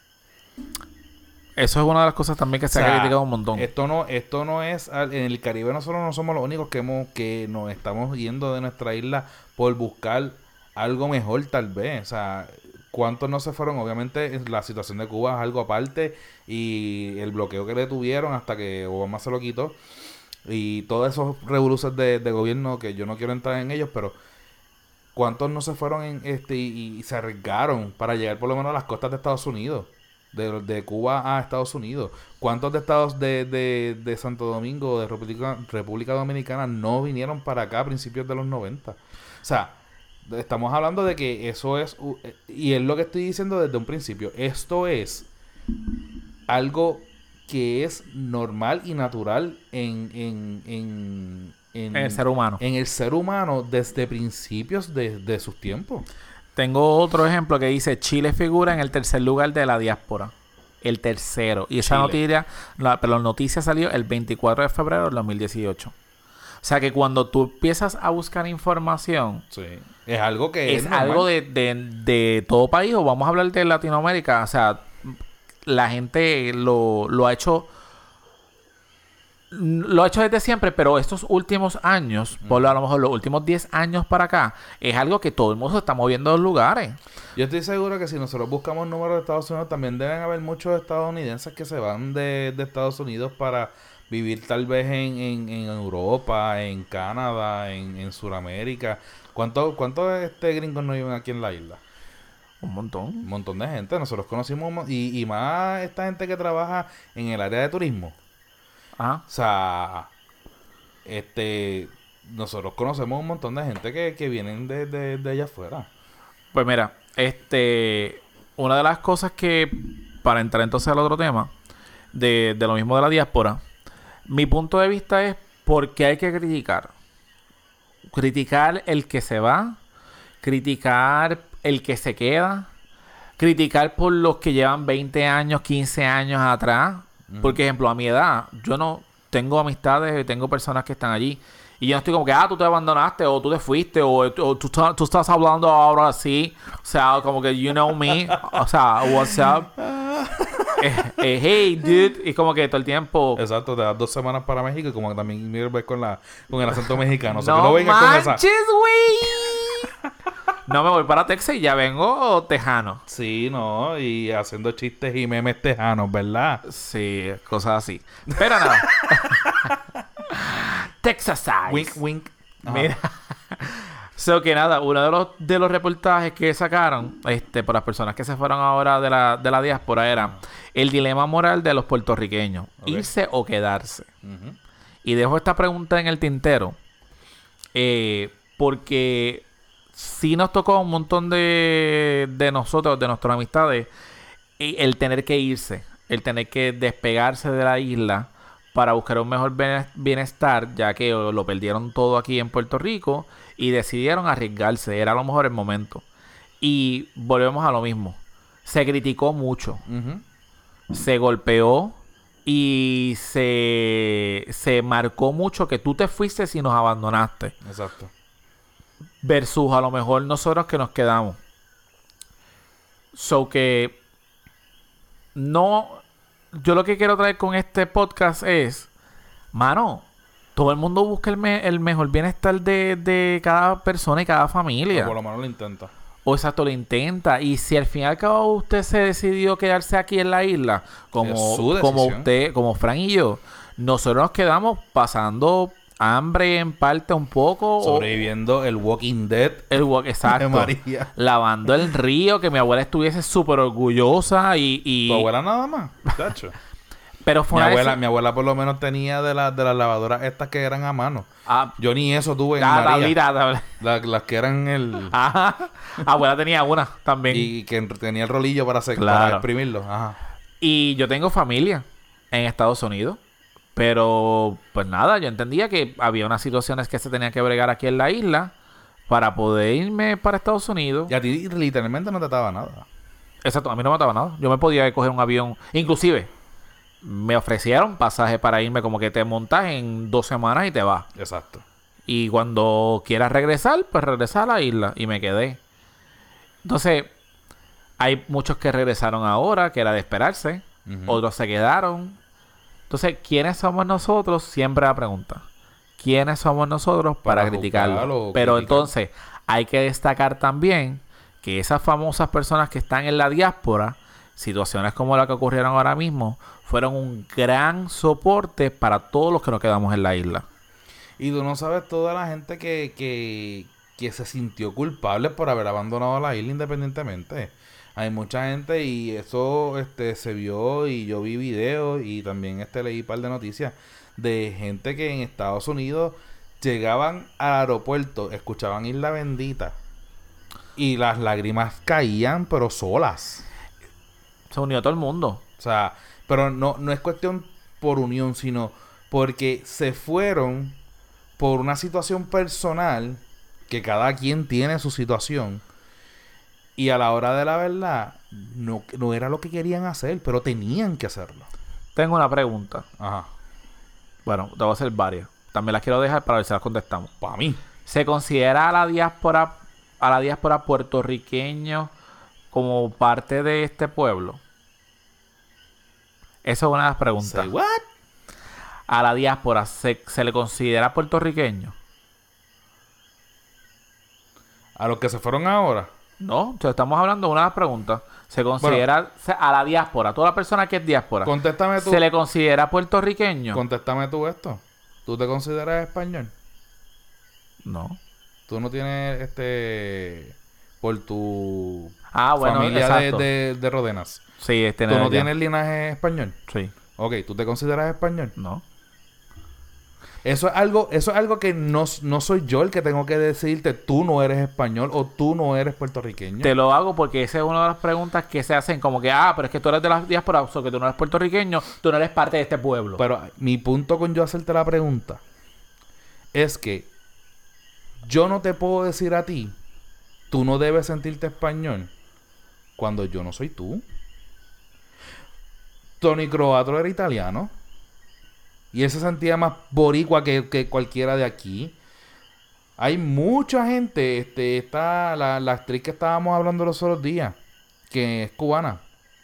Eso es una de las cosas también que se o sea, ha criticado un montón. Esto no, esto no es... En el Caribe nosotros no somos los únicos que, hemos, que nos estamos yendo de nuestra isla por buscar algo mejor tal vez. O sea... ¿Cuántos no se fueron? Obviamente la situación de Cuba es algo aparte y el bloqueo que le tuvieron hasta que Obama se lo quitó y todos esos revoluciones de, de gobierno que yo no quiero entrar en ellos, pero ¿cuántos no se fueron en este y, y se arriesgaron para llegar por lo menos a las costas de Estados Unidos? De, de Cuba a Estados Unidos. ¿Cuántos de Estados de, de, de Santo Domingo, de República, República Dominicana no vinieron para acá a principios de los noventa? O sea... Estamos hablando de que eso es... Y es lo que estoy diciendo desde un principio. Esto es algo que es normal y natural en... En, en, en, en el ser humano. En el ser humano desde principios de, de sus tiempos. tengo otro ejemplo que dice Chile figura en el tercer lugar de la diáspora. El tercero. Y esa Chile. noticia, la, pero la noticia salió el veinticuatro de febrero del dos mil dieciocho. O sea que cuando tú empiezas a buscar información, Sí. Es algo que es es algo normal. de, de, de todo país, o vamos a hablar de Latinoamérica. O sea, la gente lo, lo ha hecho lo ha hecho desde siempre, pero estos últimos años, Mm. por a lo mejor los últimos diez años para acá, es algo que todo el mundo se está moviendo de los lugares. Yo estoy seguro que si nosotros buscamos números de Estados Unidos, también deben haber muchos estadounidenses que se van de, de Estados Unidos para vivir tal vez en, en, en Europa, en Canadá, en, en Sudamérica. ¿Cuántos cuántos este, gringos no viven aquí en la isla? Un montón. Un montón de gente. Nosotros conocimos, un mon- y, y más esta gente que trabaja en el área de turismo. Ajá. O sea, este, nosotros conocemos un montón de gente que, que vienen de, de, de allá afuera. Pues mira, este, una de las cosas que, para entrar entonces al otro tema, de, de lo mismo de la diáspora, mi punto de vista es por qué hay que criticar. Criticar el que se va, criticar el que se queda, criticar por los que llevan veinte años, quince años atrás. Ujú. Por ejemplo, a mi edad, yo no tengo amistades, tengo personas que están allí. Y yo no estoy como que, ah, tú te abandonaste, o tú te fuiste, o, o tú, tú estás hablando ahora así. O sea, como que, you know me. O sea, what's up? eh, eh, hey, dude. Y como que todo el tiempo... Exacto, te das dos semanas para México y como que también ves con, la, con el acento mexicano. O sea, no que no vengas con esa. manches, güey. No me voy para Texas y ya vengo tejano. Sí, no, y haciendo chistes y memes tejanos, ¿verdad? Sí, cosas así. Pero nada. Texas size. Wink, wink. Ajá. Mira. So que nada, uno de los de los reportajes que sacaron, este, por las personas que se fueron ahora de la, de la diáspora, era el dilema moral de los puertorriqueños. Ok. Irse o quedarse. Ujú. Y dejo esta pregunta en el tintero. eh, porque sí nos tocó a un montón de, de nosotros, de nuestras amistades, y el tener que irse, el tener que despegarse de la isla para buscar un mejor bene- bienestar, ya que o lo perdieron todo aquí en Puerto Rico y decidieron arriesgarse. Era a lo mejor el momento. Y volvemos a lo mismo. Se criticó mucho, Ujú. se golpeó y se, se marcó mucho que tú te fuiste y nos abandonaste. Exacto. Versus a lo mejor nosotros que nos quedamos. So que no, yo lo que quiero traer con este podcast es, mano, todo el mundo busca el, me- el mejor bienestar de, de cada persona y cada O familia. por lo menos lo intenta. O exacto, lo intenta. Y si al fin y al cabo usted se decidió quedarse aquí en la isla, como, Es su como decisión. usted, como Fran y yo, nosotros nos quedamos pasando hambre en parte un poco. o- Sobreviviendo el Walking Dead el walk, de exacto. María. Lavando el río, que mi abuela estuviese súper orgullosa y... y- ¿Tu abuela nada más? Chacho. Pero fue Mi una abuela, deci- mi abuela por lo menos tenía de, las de las lavadoras estas que eran a mano. Ah, Yo ni eso tuve en la María. tablita, tabla- La- las que eran el... Ajá. Abuela tenía una también. Y, Y que tenía el rolillo para, hacer, Claro. para exprimirlo. Ajá. yo tengo familia en Estados Unidos. Pero, pues nada, yo entendía que había unas situaciones que se tenían que bregar aquí en la isla para poder irme para Estados Unidos. Y a ti literalmente no te daba nada. Exacto, a mí no me mataba nada. Yo me podía coger un avión. Inclusive, me ofrecieron pasaje para irme, como que te montas en dos semanas y te vas. Exacto. Y cuando quieras regresar, pues regresar a la isla. Y me quedé. Entonces, hay muchos que regresaron ahora, que era de esperarse. Ujú. Otros se quedaron. Entonces, ¿quiénes somos nosotros? Siempre la pregunta. ¿Quiénes somos nosotros para, Para criticarlo? juzgar o Pero criticar. entonces, hay que destacar también que esas famosas personas que están en la diáspora, situaciones como la que ocurrieron ahora mismo, fueron un gran soporte para todos los que nos quedamos en la isla. Y tú no sabes toda la gente que, que, que se sintió culpable por haber abandonado la isla independientemente. Hay mucha gente y eso este se vio y yo vi videos y también este leí un par de noticias de gente que en Estados Unidos llegaban al aeropuerto, escuchaban Isla Bendita y las lágrimas caían pero solas. Se unió todo el mundo. O sea, pero no, no es cuestión por unión, sino porque se fueron por una situación personal, que cada quien tiene su situación, Y a la hora de la verdad, no, no era lo que querían hacer, pero tenían que hacerlo. Tengo una pregunta. Ajá. Bueno, te voy a hacer varias. También las quiero dejar para ver si las contestamos. Para mí. ¿Se considera a la diáspora, a la diáspora puertorriqueño como parte de este pueblo? Esa es una de las preguntas. Say what? ¿A la diáspora se, se le considera puertorriqueño? A los que se fueron ahora. No, o sea, estamos hablando de una de las preguntas. ¿Se considera bueno, se, a la diáspora, toda la persona que es diáspora, contéstame tú, se le considera puertorriqueño? Contéstame tú esto. ¿Tú te consideras español? No. ¿Tú no tienes este por tu ah, bueno, familia de, de, de Rodenas? Sí, este ¿Tú no tienes linaje español? Sí. Ok, ¿tú te consideras español? No. Eso es algo, eso es algo que no, no soy yo el que tengo que decirte tú no eres español o tú no eres puertorriqueño. Te lo hago porque esa es una de las preguntas que se hacen como que, ah, pero es que tú eres de la diáspora, o sea, que tú no eres puertorriqueño, tú no eres parte de este pueblo. Pero mi punto con yo hacerte la pregunta es que yo no te puedo decir a ti, tú no debes sentirte español cuando yo no soy tú. Tony Croatro era italiano. Y él se sentía más boricua que, que cualquiera de aquí. Hay mucha gente. Este, está la, la actriz que estábamos hablando los otros días. Que es cubana.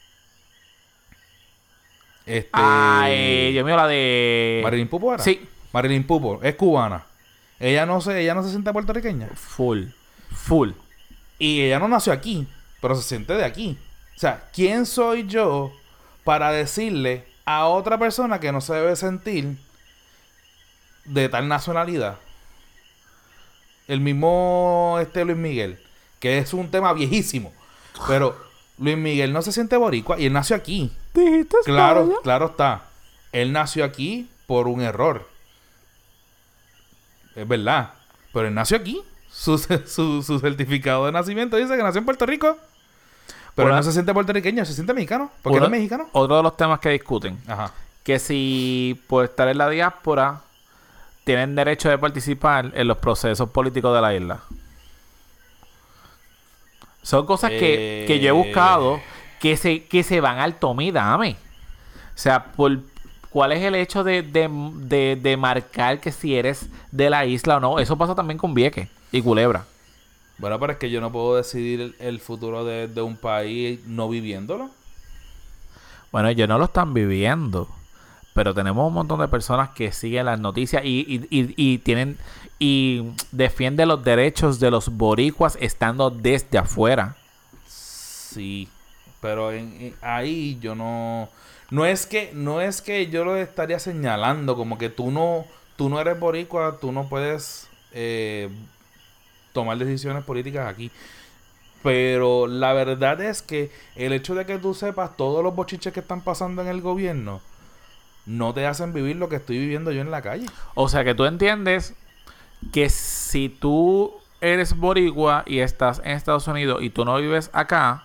Este, Ay, Dios mío, la de... Marilyn Pupo era. Sí. Marilyn Pupo. Es cubana. Ella no se, ella no se siente puertorriqueña. Full. Full. Y ella no nació aquí. Pero se siente de aquí. O sea, ¿quién soy yo para decirle a otra persona que no se debe sentir de tal nacionalidad? El mismo este Luis Miguel, que es un tema viejísimo, pero Luis Miguel no se siente boricua y él nació aquí. ¿Dijiste claro, España? claro está. Él nació aquí por un error. Es verdad. Pero él nació aquí. Su, su, su certificado de nacimiento dice que nació en Puerto Rico. Pero Una, él no se siente puertorriqueño, se siente mexicano. ¿Por qué no es mexicano? Otro de los temas que discuten. Ajá. Que si por estar en la diáspora tienen derecho de participar en los procesos políticos de la isla. Son cosas eh... que, que yo he buscado que se, que se van al tome y dame. O sea, por, ¿cuál es el hecho de, de, de, de marcar que si eres de la isla o no? Eso pasa también con Vieques y Culebra. Bueno, pero es que yo no puedo decidir el, el futuro de, de un país no viviéndolo. Bueno, ellos no lo están viviendo. Pero tenemos un montón de personas que siguen las noticias y, y, y, y tienen y defienden los derechos de los boricuas estando desde afuera. Sí, pero en, en, ahí yo no... No es que no es que yo lo estaría señalando como que tú no, tú no eres boricua, tú no puedes... Eh, tomar decisiones políticas aquí. Pero la verdad es que el hecho de que tú sepas todos los bochinches que están pasando en el gobierno no te hacen vivir lo que estoy viviendo yo en la calle. O sea que tú entiendes que si tú eres boricua y estás en Estados Unidos y tú no vives acá,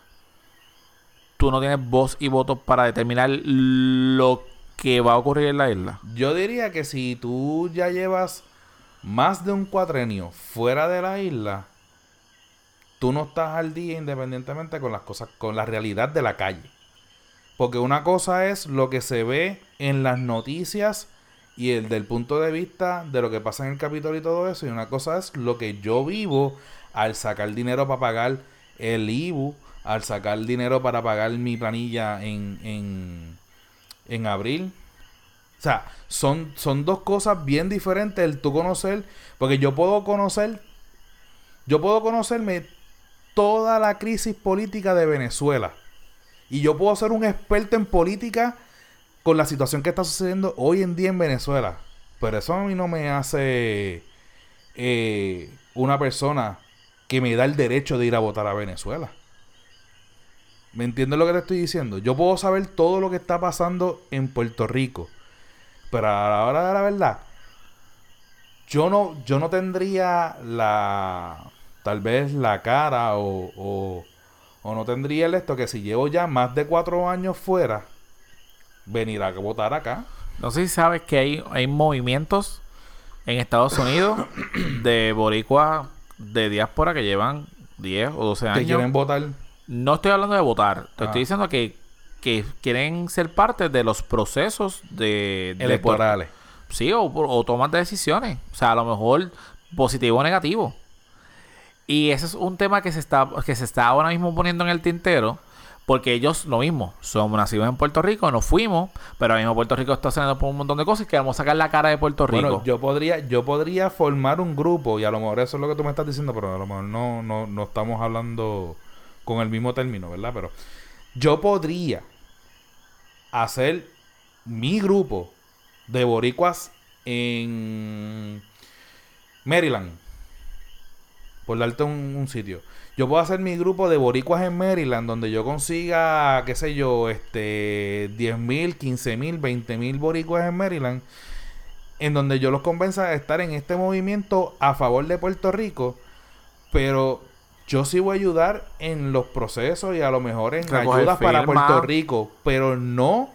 tú no tienes voz y voto para determinar lo que va a ocurrir en la isla. Yo diría que si tú ya llevas más de un cuatrenio fuera de la isla, tú no estás al día independientemente con las cosas, con la realidad de la calle. Porque una cosa es lo que se ve en las noticias y el del punto de vista de lo que pasa en el Capitolio y todo eso, y una cosa es lo que yo vivo al sacar dinero para pagar el I B U, al sacar dinero para pagar mi planilla en, en, en abril. O sea, son, son dos cosas bien diferentes el tú conocer, porque yo puedo conocer, yo puedo conocerme toda la crisis política de Venezuela y yo puedo ser un experto en política con la situación que está sucediendo hoy en día en Venezuela, pero eso a mí no me hace eh, una persona que me da el derecho de ir a votar a Venezuela. ¿Me entiendes lo que te estoy diciendo? Yo puedo saber todo lo que está pasando en Puerto Rico, pero a la hora de la verdad, yo no, yo no tendría la, tal vez la cara o, o, o no tendría el esto que si llevo ya más de cuatro años fuera, venir a votar acá. No sé si sabes que hay, hay movimientos en Estados Unidos de boricua de diáspora que llevan diez o doce Que años. quieren votar. No estoy hablando de votar. Te Ah. estoy diciendo que, que quieren ser parte de los procesos de... de Electorales. por- sí, o, o tomas de decisiones. O sea, a lo mejor positivo o negativo. Y ese es un tema que se está que se está ahora mismo poniendo en el tintero. Porque ellos, lo mismo, somos nacidos en Puerto Rico, nos fuimos, pero ahora mismo Puerto Rico está haciendo por un montón de cosas y queremos sacar la cara de Puerto Rico. Bueno, yo podría, yo podría formar un grupo, y a lo mejor eso es lo que tú me estás diciendo, pero a lo mejor no, no, no estamos hablando con el mismo término, ¿verdad? Pero yo podría hacer mi grupo de boricuas en Maryland, por darte un, un sitio. Yo puedo hacer mi grupo de boricuas en Maryland, donde yo consiga, qué sé yo, este diez mil, quince mil, veinte mil boricuas en Maryland, en donde yo los convenza de estar en este movimiento a favor de Puerto Rico, pero yo sí voy a ayudar en los procesos y a lo mejor en Recoger ayudas para firmas. Puerto Rico, pero no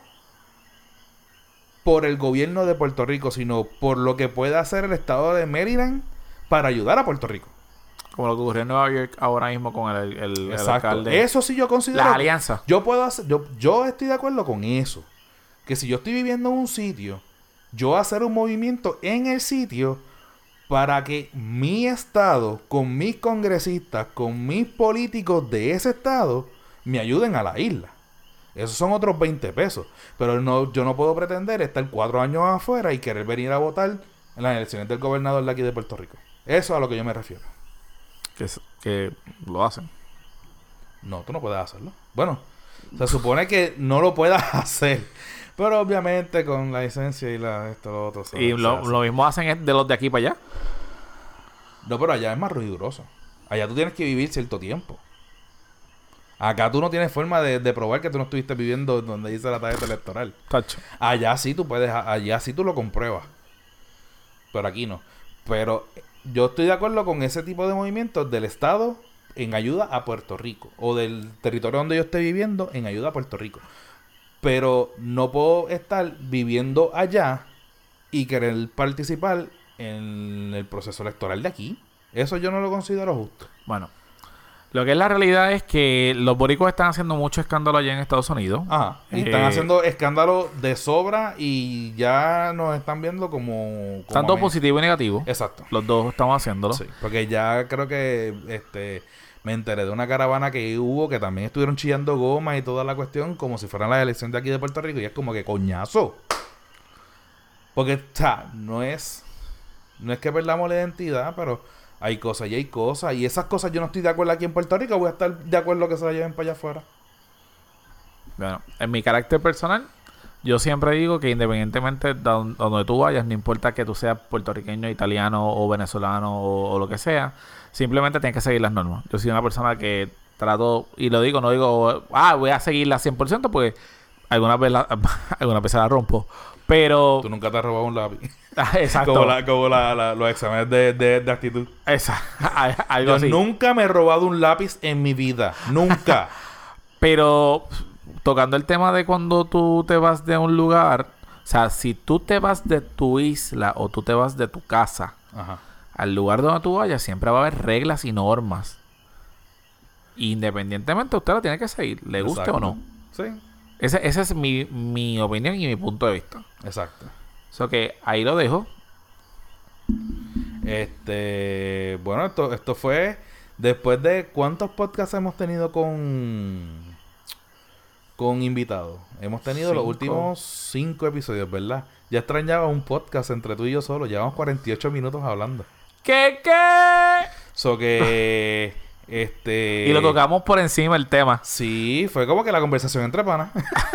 por el gobierno de Puerto Rico, sino por lo que pueda hacer el estado de Maryland para ayudar a Puerto Rico. Como lo que ocurrió en Nueva York ahora mismo con el, el, el Exacto. alcalde. Eso sí yo considero. Las alianzas. Yo puedo hacer, yo, yo estoy de acuerdo con eso. Que si yo estoy viviendo en un sitio, yo hacer un movimiento en el sitio para que mi estado, con mis congresistas, con mis políticos de ese estado, me ayuden a la isla. Esos son otros veinte pesos. Pero no, yo no puedo pretender estar cuatro años afuera y querer venir a votar en las elecciones del gobernador de aquí de Puerto Rico. Eso es a lo que yo me refiero. Que, que lo hacen. No, tú no puedes hacerlo. Bueno, se supone que no lo puedas hacer. Pero obviamente con la licencia y la esto, lo otro. Y se lo, hace. lo mismo hacen de los de aquí para allá. No, pero allá es más riguroso. Allá tú tienes que vivir cierto tiempo. Acá tú no tienes forma de, de probar que tú no estuviste viviendo donde dice la tarjeta electoral. Tacho. Allá sí tú puedes, allá sí tú lo compruebas. Pero aquí no. Pero yo estoy de acuerdo con ese tipo de movimientos del Estado en ayuda a Puerto Rico. O del territorio donde yo esté viviendo en ayuda a Puerto Rico. Pero no puedo estar viviendo allá y querer participar en el proceso electoral de aquí. Eso yo no lo considero justo. Bueno, lo que es la realidad es que los boricuas están haciendo mucho escándalo allá en Estados Unidos. Ajá. Y Eh, están haciendo escándalo de sobra y ya nos están viendo como... como Tanto a mí. positivo y negativo. Exacto. Los dos estamos haciéndolo. Sí, porque ya creo que este me enteré de una caravana que hubo que también estuvieron chillando goma y toda la cuestión como si fueran las elecciones de aquí de Puerto Rico y es como que coñazo. Porque, o sea, no es no es que perdamos la identidad, pero hay cosas y hay cosas y esas cosas yo no estoy de acuerdo aquí en Puerto Rico, voy a estar de acuerdo que se la lleven para allá afuera. Bueno, en mi carácter personal, yo siempre digo que independientemente de don- donde tú vayas, no importa que tú seas puertorriqueño, italiano o venezolano o, o lo que sea, simplemente tienes que seguir las normas. Yo soy una persona que trato, y lo digo, no digo, ah, voy a seguirla cien por ciento, porque algunas veces la, algunas veces la rompo. Pero... Tú nunca te has robado un lápiz. Exacto. Como, la, como la, la- los exámenes de, de, de actitud. Esa, algo Yo así. nunca me he robado un lápiz en mi vida. Nunca. Pero tocando el tema de cuando tú te vas de un lugar, o sea, si tú te vas de tu isla o tú te vas de tu casa Ajá. al lugar donde tú vayas, siempre va a haber reglas y normas. Independientemente, usted lo tiene que seguir, le guste Exacto. o no. Sí. Ese, esa es mi, mi opinión y mi punto de vista. Exacto. So que ahí lo dejo. Este, bueno, esto, esto fue después de cuántos podcasts hemos tenido con con invitados. Hemos tenido los Cinco. últimos cinco episodios, ¿verdad? Ya extrañaba un podcast entre tú y yo solo. Llevamos cuarenta y ocho minutos hablando. ¿Qué, qué? So que este Y lo tocamos por encima el tema. Sí, fue como que la conversación entre panas.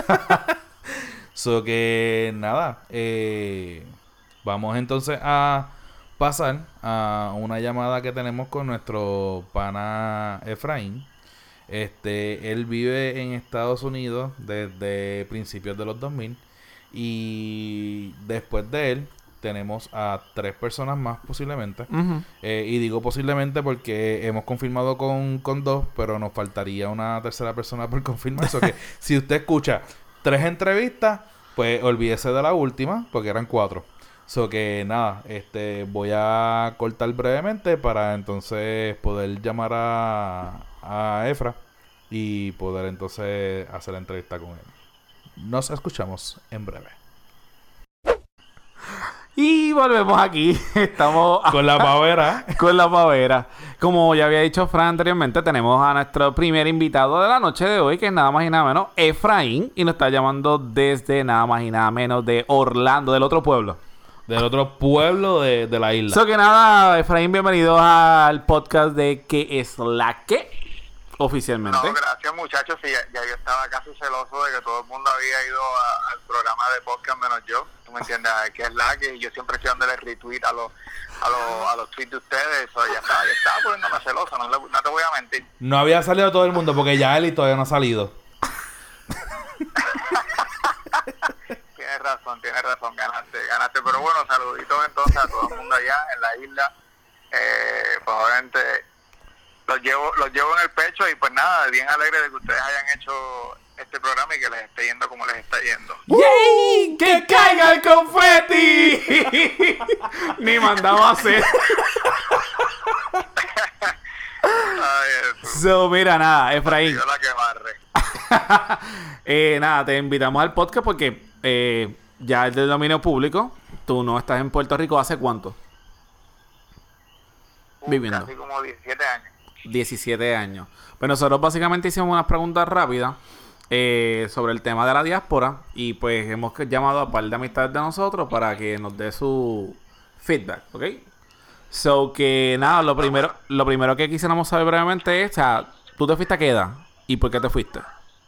So que nada, eh, vamos entonces a pasar a una llamada que tenemos con nuestro pana Efraín. Este, él vive en Estados Unidos desde principios de los dos mil y después de él tenemos a tres personas más posiblemente. Ujú. Eh, y digo posiblemente porque hemos confirmado con, con dos, pero nos faltaría una tercera persona por confirmar. Eso que si usted escucha tres entrevistas, pues olvídese de la última, porque eran cuatro. So que nada, este voy a cortar brevemente para entonces poder llamar a, a Efra y poder entonces hacer la entrevista con él. Nos escuchamos en breve. Y volvemos aquí. Estamos con la pavera. con la pavera. Como ya había dicho Fran anteriormente, tenemos a nuestro primer invitado de la noche de hoy, que es nada más y nada menos Efraín, y nos está llamando desde nada más y nada menos de Orlando, del otro pueblo. Del otro pueblo de, de la isla. So que nada, Efraín, bienvenido al podcast de ¿Qué es la que? Oficialmente. No, gracias muchachos. Sí, ya, ya yo estaba casi celoso de que todo el mundo había ido a, al programa de podcast menos yo. ¿Tú me entiendes? Que es la que yo siempre estoy dándole retweet a los a los, a los tweets de ustedes. So, ya estaba, ya estaba poniéndome celoso, no, le, no te voy a mentir. No había salido todo el mundo porque ya Eli todavía no ha salido. Tienes razón, tienes razón, ganaste, ganaste. Pero bueno, saluditos entonces a todo el mundo allá en la isla. Eh, pues obviamente los llevo, los llevo en el pecho y pues nada, bien alegre de que ustedes hayan hecho este programa y que les esté yendo como les está yendo. ¡Yay! ¡Que caiga el confeti! Ni mandamos a hacer. Ay, eso. So, mira, nada, Efraín. Yo la que barre. eh, nada, te invitamos al podcast porque eh, ya es de dominio público. Tú no estás en Puerto Rico ¿hace cuánto? Uh, Viviendo. Casi como diecisiete años. diecisiete años. Pues nosotros básicamente hicimos unas preguntas rápidas eh, sobre el tema de la diáspora y pues hemos llamado a un par de amistades de nosotros para que nos dé su feedback, ¿ok? So que nada, lo primero, lo primero que quisiéramos saber brevemente es, o sea, ¿tú te fuiste a qué edad? ¿Y por qué te fuiste?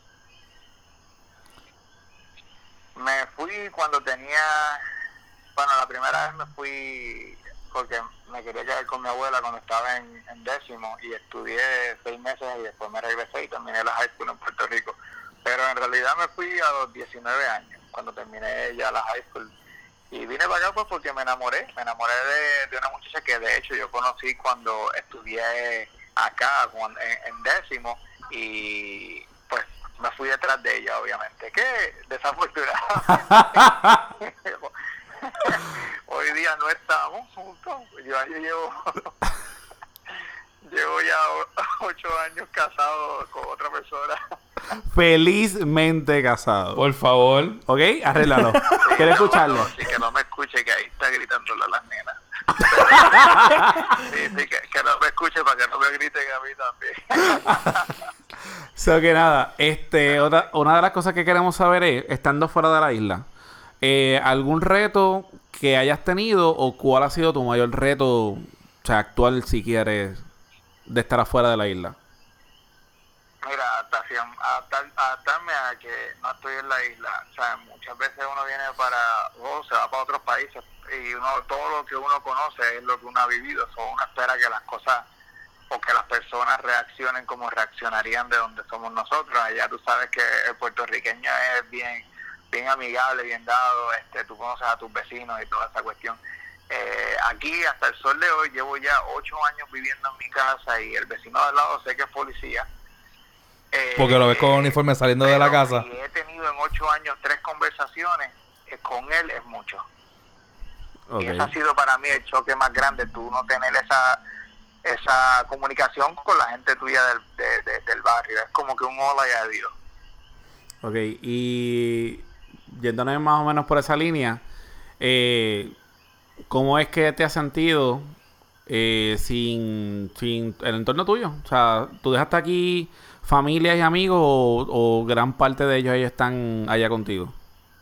Me fui cuando tenía, bueno, la primera vez me fui porque me quería quedar con mi abuela cuando estaba en, en décimo y estudié seis meses y después me regresé y terminé la high school en Puerto Rico. Pero en realidad me fui a los diecinueve años, cuando terminé ya la high school. Y vine para acá pues porque me enamoré, me enamoré de, de una muchacha que de hecho yo conocí cuando estudié acá cuando, en, en décimo y pues me fui detrás de ella obviamente. Que desafortunadamente hoy día no estamos juntos. Yo, yo llevo llevo ya ocho años casado con otra persona. Felizmente casado. Por favor. ¿Ok? Arréglalo. Sí, ¿Quieres no, escucharlo? no, sí, que no me escuche, que ahí está gritándole a las nenas. Sí, sí, que, que no me escuche para que no me griten a mí también. So que nada, este, otra, una de las cosas que queremos saber es, estando fuera de la isla, eh, ¿algún reto que hayas tenido o cuál ha sido tu mayor reto, o sea, actual, si quieres, de estar afuera de la isla? Mira, adaptación, adaptar, adaptarme a que no estoy en la isla. O sea, muchas veces uno viene para, o se va para otros países y uno todo lo que uno conoce es lo que uno ha vivido. So, uno espera que las cosas o que las personas reaccionen como reaccionarían de donde somos nosotros. Allá tú sabes que el puertorriqueño es bien bien amigable, bien dado, este, tú conoces a tus vecinos y toda esa cuestión. Eh, aquí hasta el sol de hoy llevo ya ocho años viviendo en mi casa y el vecino de al lado sé que es policía. Eh, Porque lo ves con uniforme saliendo de la casa. Si he tenido en ocho años tres conversaciones, eh, con él es mucho. Okay. Y ese ha sido para mí el choque más grande, tú no tener esa esa comunicación con la gente tuya del, de, de, del barrio. Es como que un hola y adiós. Ok, y yéndonos más o menos por esa línea, eh, ¿cómo es que te has sentido eh, sin, sin el entorno tuyo? O sea, ¿tú dejaste aquí familias y amigos o, o gran parte de ellos, ellos están allá contigo?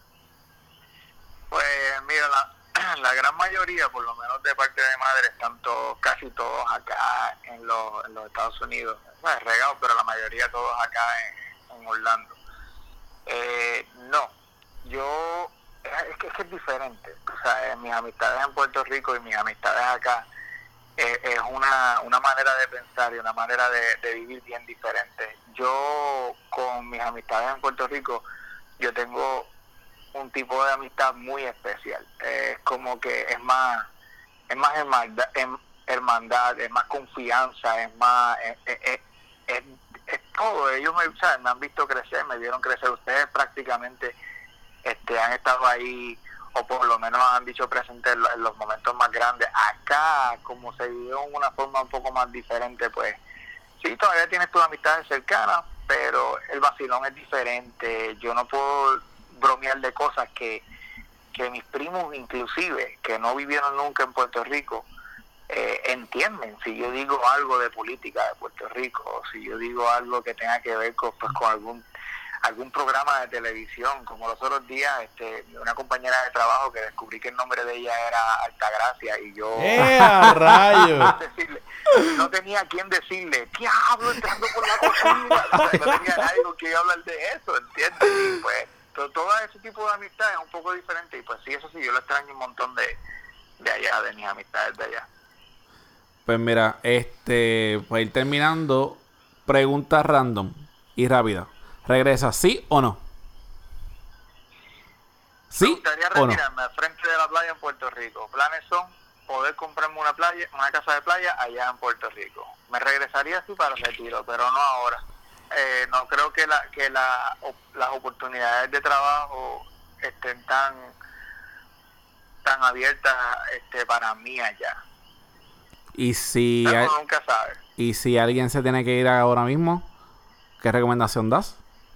Pues mira, la, la gran mayoría, por lo menos de parte de mi madre, están todos, casi todos acá en los, en los Estados Unidos. Bueno, regados, pero la mayoría todos acá en, en Orlando. Eh, no, yo, es que, es que es diferente. O sea, mis amistades en Puerto Rico y mis amistades acá eh, es una, una manera de pensar y una manera de, de vivir bien diferente. Yo con mis amistades en Puerto Rico, yo tengo un tipo de amistad muy especial. Es eh, como que es más, es más hermandad, hermandad, es más confianza, es más, es, es, es, es todo. Ellos me, ¿sabes? me han visto crecer, me vieron crecer. Ustedes prácticamente este, han estado ahí o por lo menos han dicho presente en, lo, en los momentos más grandes. Acá, como se vivió en una forma un poco más diferente, pues sí, todavía tienes tus amistades cercanas, pero el vacilón es diferente. Yo no puedo bromear de cosas que, que mis primos, inclusive, que no vivieron nunca en Puerto Rico, eh, entienden. Si yo digo algo de política de Puerto Rico, o si yo digo algo que tenga que ver con, pues, con algún algún programa de televisión, como los otros días, este, una compañera de trabajo que descubrí que el nombre de ella era Altagracia y yo ¡Eh, a rayos! decirle, no tenía a quién decirle, diablo, entrando por la cocina, o sea, no tenía nadie con quien hablar de eso, ¿entiendes? Y pues to, todo ese tipo de amistad es un poco diferente y pues sí, eso sí, yo lo extraño un montón de, de allá, de mis amistades de allá. Pues mira, este, para ir terminando, pregunta random y rápida. ¿Regresa sí o no? ¿Sí Me gustaría o no? retirarme al frente de la playa en Puerto Rico. Planes son poder comprarme una playa, una casa de playa allá en Puerto Rico. Me regresaría así para el retiro, pero no ahora. Eh, no creo que la que la, las oportunidades de trabajo estén tan tan abiertas este, para mí allá. Y si, Pero hay- uno nunca sabe. y si alguien se tiene que ir ahora mismo, ¿qué recomendación das?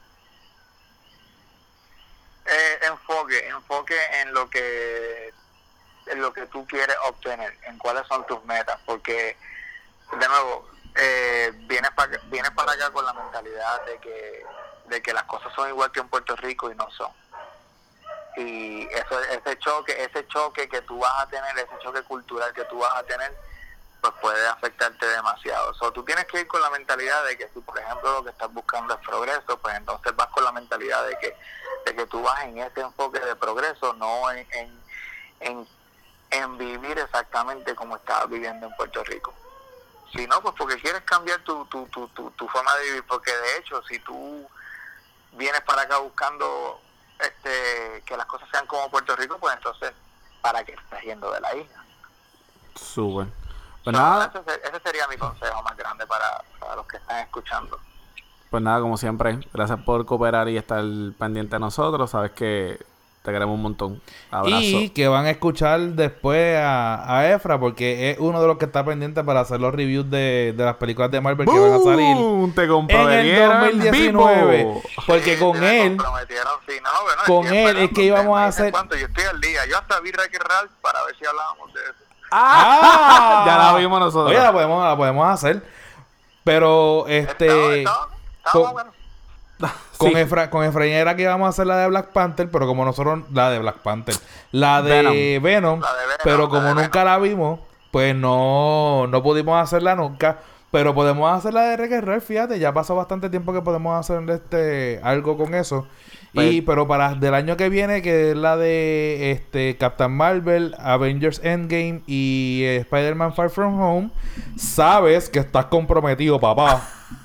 Eh, enfoque, enfoque en lo que en lo que tú quieres obtener, en cuáles son tus metas, porque de nuevo eh, vienes para vienes para acá con la mentalidad de que de que las cosas son igual que en Puerto Rico y no son. Y eso, ese choque, ese choque que tú vas a tener, ese choque cultural que tú vas a tener, pues puede afectarte demasiado. O sea, tú tienes que ir con la mentalidad de que si, por ejemplo, lo que estás buscando es progreso, pues entonces vas con la mentalidad de que de que tú vas en ese enfoque de progreso, no en en, en, en vivir exactamente como estabas viviendo en Puerto Rico. Si no, pues porque quieres cambiar tu, tu, tu, tu, tu forma de vivir, porque de hecho, si tú vienes para acá buscando este que las cosas sean como Puerto Rico, pues entonces, ¿para qué estás yendo de la isla? Súper. Pues So, nada, ese, ese sería mi consejo más grande para, para los que están escuchando. pues nada, como siempre, gracias por cooperar y estar pendiente de nosotros. Sabes que te queremos un montón. Abrazo. Y que van a escuchar después a, a Efra, porque es uno de los que está pendiente para hacer los reviews de, de las películas de Marvel que van a salir ¡Bum! Te en el comprometieron dos mil diecinueve. vivo. Porque Sí, con sí, me él, comprometieron, sí, no, bueno, con estoy él esperando, es que íbamos a me dicen hacer- cuánto, yo estoy al día. Yo hasta vi Wreck-It Ralph para ver si hablábamos de eso. ¡Ah! Ya la vimos nosotros. Oye, la podemos, la podemos hacer. Pero este Estaba, estaba, con- estaba bueno. con Sí. Efra, con Efraín era que íbamos a hacer la de Black Panther, pero como nosotros la de Black Panther, la de Venom. Venom, La de Venom, pero la como de nunca la vimos, pues no no pudimos hacerla nunca. Pero podemos hacer la de Wreck-It Ralph, fíjate, ya pasó bastante tiempo que podemos hacer este algo con eso. Y Pues- pero para del año que viene, que es la de este Captain Marvel, Avengers Endgame y eh, Spider-Man Far From Home, sabes que estás comprometido, papá.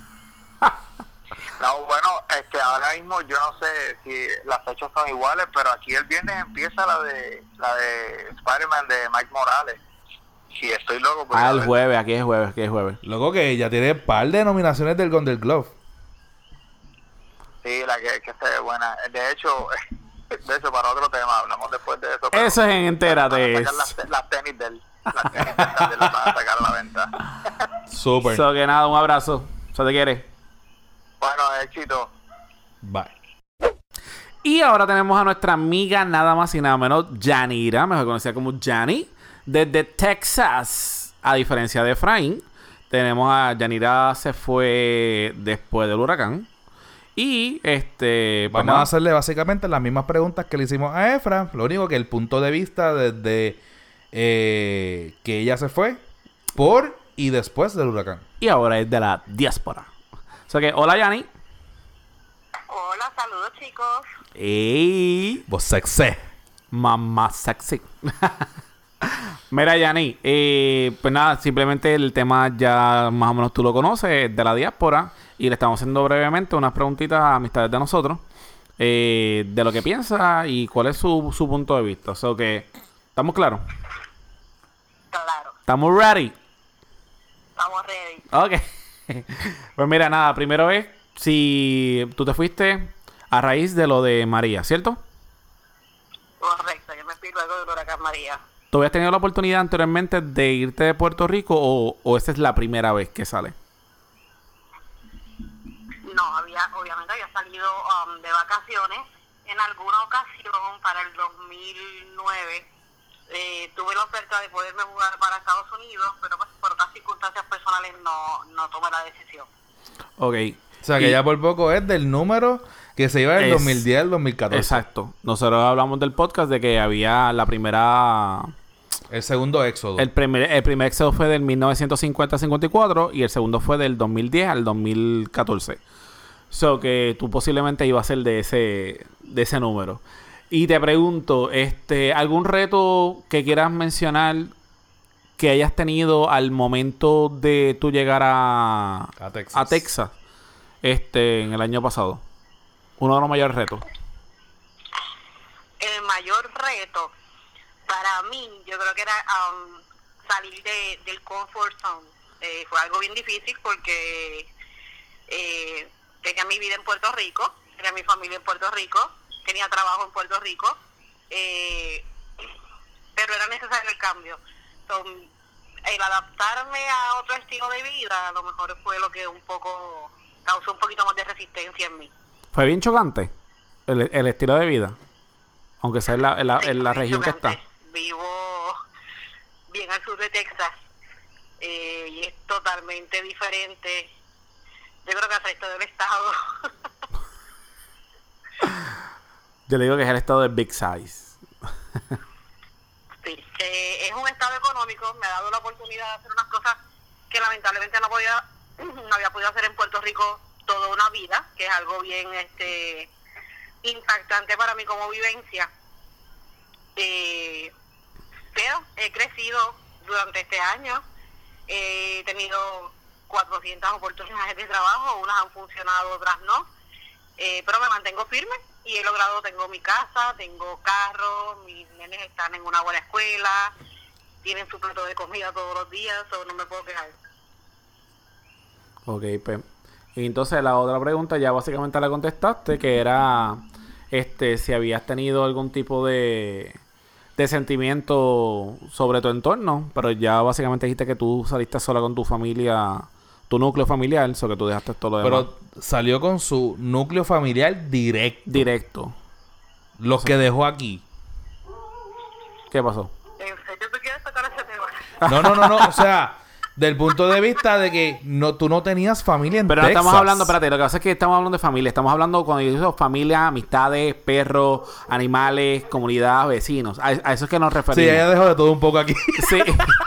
No, bueno, este, ahora mismo yo no sé si las fechas son iguales, pero aquí el viernes empieza la de la de Spider-Man de Mike Morales. Y estoy loco por ir Ah, a el ver. jueves, aquí es jueves, aquí es jueves. Loco, que ya tiene un par de nominaciones del Golden Glove. Sí, la que, que esté buena. De hecho, de hecho, para otro tema, hablamos después de eso. pero Eso es en Entérate. van a sacar las, las tenis del las tenis del Dundee las van a sacar a la venta. Súper. So que nada, un abrazo. Se te quiere. Bueno, éxito. Bye. Y ahora tenemos a nuestra amiga nada más y nada menos Yanira, mejor conocida como Yani, desde Texas. A diferencia de Efraín, tenemos a Yanira se fue después del huracán. Y este pues Vamos nada, a hacerle básicamente las mismas preguntas que le hicimos a Efra. Lo único que el punto de vista desde eh, que ella se fue por y después del huracán. y ahora es de la diáspora. O sea que, hola Yani. Hola, saludos chicos. ¡Ey! Vos sexy. Mamá sexy. Mira, Yani, eh, pues nada, simplemente el tema ya más o menos tú lo conoces, de la diáspora, y le estamos haciendo brevemente unas preguntitas a amistades de nosotros, eh, de lo que piensa y cuál es su, su punto de vista. O sea que, ¿estamos claros? Claro, ¿Estamos ready? estamos ready. Ok. Pues mira, nada, primero es si tú te fuiste a raíz de lo de María, ¿cierto? Correcto, yo me fui luego del huracán María. ¿Tú habías tenido la oportunidad anteriormente de irte de Puerto Rico o, o esta es la primera vez que sale? No, había, obviamente había salido um, de vacaciones. En alguna ocasión, para el dos mil nueve, eh, tuve la oferta de poderme mudar para Estados Unidos, pero pues por otras circunstancias personales no, no tomé la decisión. Ok. O sea, que Y- ya por poco es del número que se iba del Es- dos mil diez al dos mil catorce. Exacto. Nosotros hablamos del podcast de que había la primera... El segundo éxodo. El primer, el primer éxodo fue del mil novecientos cincuenta a cincuenta y cuatro y el segundo fue del dos mil diez al dos mil catorce. So que tú posiblemente ibas a ser de ese, de ese número. Y te pregunto, este, ¿algún reto que quieras mencionar que hayas tenido al momento de tú llegar a, A Texas. a Texas este, en el año pasado? Uno de los mayores retos. El mayor reto para mí, yo creo que era um, salir de, del comfort zone. Eh, fue algo bien difícil porque eh, tenía mi vida en Puerto Rico, tenía mi familia en Puerto Rico, tenía trabajo en Puerto Rico, eh, pero era necesario el cambio. So, el adaptarme a otro estilo de vida a lo mejor fue lo que un poco causó un poquito más de resistencia en mí. Fue bien chocante el, el estilo de vida, aunque sea en la, en la, en la Sí, región que chocante. está. Vivo bien al sur de Texas eh, y es totalmente diferente, yo creo que al resto del estado. Yo le digo que es el estado de Big Size. Sí, eh, es un estado económico, me ha dado la oportunidad de hacer unas cosas que lamentablemente no podía, no había podido hacer en Puerto Rico toda una vida, que es algo bien este impactante para mí como vivencia. Eh, pero he crecido durante este año, he tenido cuatrocientas oportunidades de trabajo, unas han funcionado, otras no, eh, pero me mantengo firme y he logrado, tengo mi casa, tengo carro, mis nenes están en una buena escuela, tienen su plato de comida todos los días, o no me puedo quejar. Ok, pues. Y entonces la otra pregunta ya básicamente la contestaste, que era este si habías tenido algún tipo de, de sentimiento sobre tu entorno, pero ya básicamente dijiste que tú saliste sola con tu familia, tu núcleo familiar, eso que tú dejaste todo lo demás. Pero salió con su núcleo familiar directo. Directo. Los que dejó aquí. ¿Qué pasó? ¿En serio tú quieres tocar ese tema? No, no, no, no. O sea, del punto de vista de que no, tú no tenías familia en Pero no Texas. estamos hablando, espérate, lo que pasa es que estamos hablando de familia. Estamos hablando cuando yo digo familia, amistades, perros, animales, comunidad, vecinos. A, a eso es que nos Sí, referimos. ella dejó de todo un poco aquí. Sí.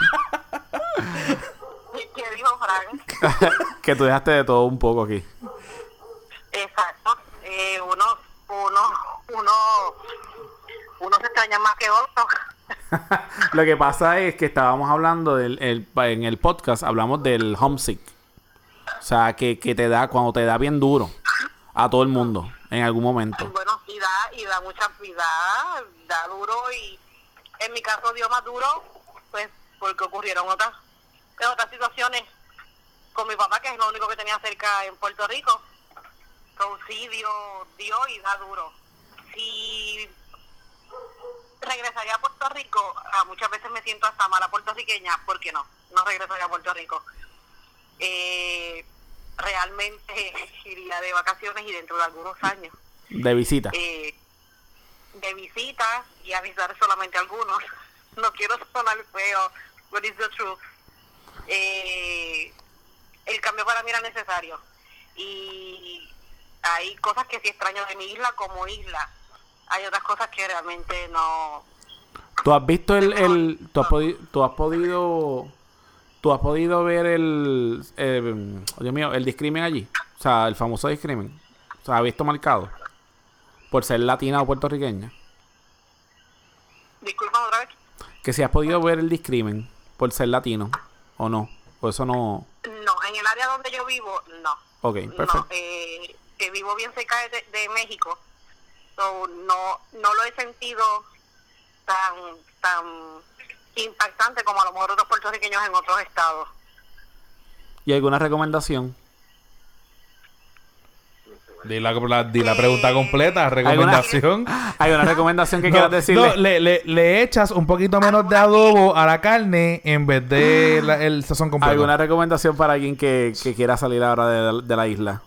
¿Qué dijo Frank? Que tú dejaste de todo un poco aquí. Exacto. Eh, uno, uno, uno, uno se extraña más que otro. Lo que pasa es que estábamos hablando del el- en el podcast, hablamos del homesick. O sea, que, que te da, cuando te da bien duro a todo el mundo en algún momento. Bueno, y da, y da mucha vida, da duro, y en mi caso dio más duro, pues porque ocurrieron otras, otras situaciones con mi papá, que es lo único que tenía cerca en Puerto Rico. Entonces sí dio, dio y da duro. Si regresaría a Puerto Rico, ah, muchas veces me siento hasta mala puertorriqueña, ¿por qué no? No regresaría a Puerto Rico. Eh, realmente iría de vacaciones y dentro de algunos años De visita. eh, de visitas y a visitar solamente algunos. No quiero sonar feo, but it's the truth. Eh, el cambio para mí era necesario y hay cosas que sí extraño de mi isla como isla. Hay otras cosas que realmente no. ¿Tú has visto el, el tú has podido, tú has podido, tú has podido ver el, el, oh, Dios mío, el discrimen allí? O sea, el famoso discrimen. O sea, ¿has visto marcado? Por ser latina o puertorriqueña. Disculpa otra vez. Que si has podido ver el discrimen por ser latino o no. O eso no. No, en el área donde yo vivo, no. Ok, perfecto. No, eh, que vivo bien cerca de, de México, so, no no lo he sentido tan tan impactante como a lo mejor otros puertorriqueños en otros estados. ¿Y alguna recomendación? Di la, la, di la pregunta completa, recomendación. ¿Hay una recomendación que No, quieras decirle? no, le, le, le echas un poquito menos de adobo a la carne en vez de la- el sazón completo. ¿Alguna recomendación para alguien que, que quiera salir ahora de, de la isla?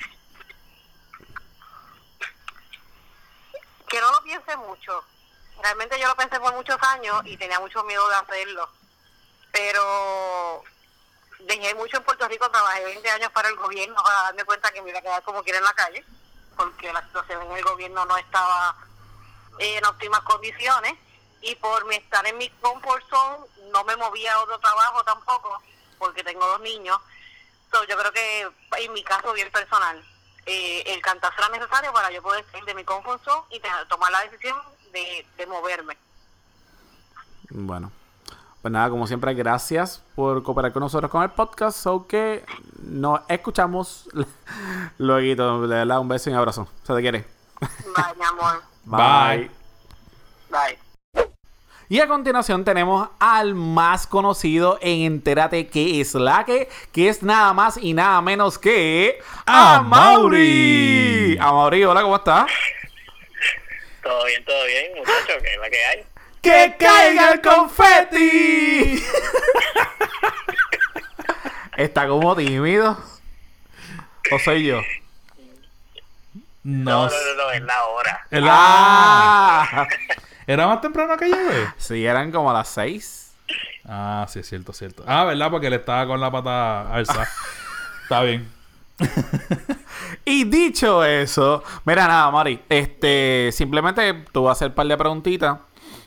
Que no lo piense mucho. Realmente yo lo pensé por muchos años y tenía mucho miedo de hacerlo. Pero dejé mucho en Puerto Rico, trabajé veinte años para el gobierno para darme cuenta que me iba a quedar como quiera en la calle, porque la situación en el gobierno no estaba en óptimas condiciones, y por mi estar en mi comfort zone no me movía a otro trabajo tampoco, porque tengo dos niños. So, yo creo que en mi caso bien personal, eh, el cantazo era necesario para yo poder salir de mi comfort zone y tener, tomar la decisión de, de moverme. Bueno. Pues nada, como siempre, gracias por cooperar con nosotros con el podcast. So que nos escuchamos luego. De verdad, un beso y un abrazo. Se te quiere. Bye, mi amor. Bye. Bye. Y a continuación tenemos al más conocido en Entérate qué es la que, que es nada más y nada menos que A Amaury. Amaury, hola, ¿cómo estás? Todo bien, todo bien, muchachos, que es la que hay. ¡Que caiga el confeti! ¿Está como tímido? ¿O soy yo? No. No, no, no, no, es la hora. El- ¡Ah! ¿Era más temprano que llegué? Sí, eran como a las seis. Ah, sí, es cierto, es cierto. Ah, ¿verdad? Porque él estaba con la pata alza. Está bien. Y dicho eso, mira nada, Mari, este, simplemente te voy a hacer un par de preguntitas.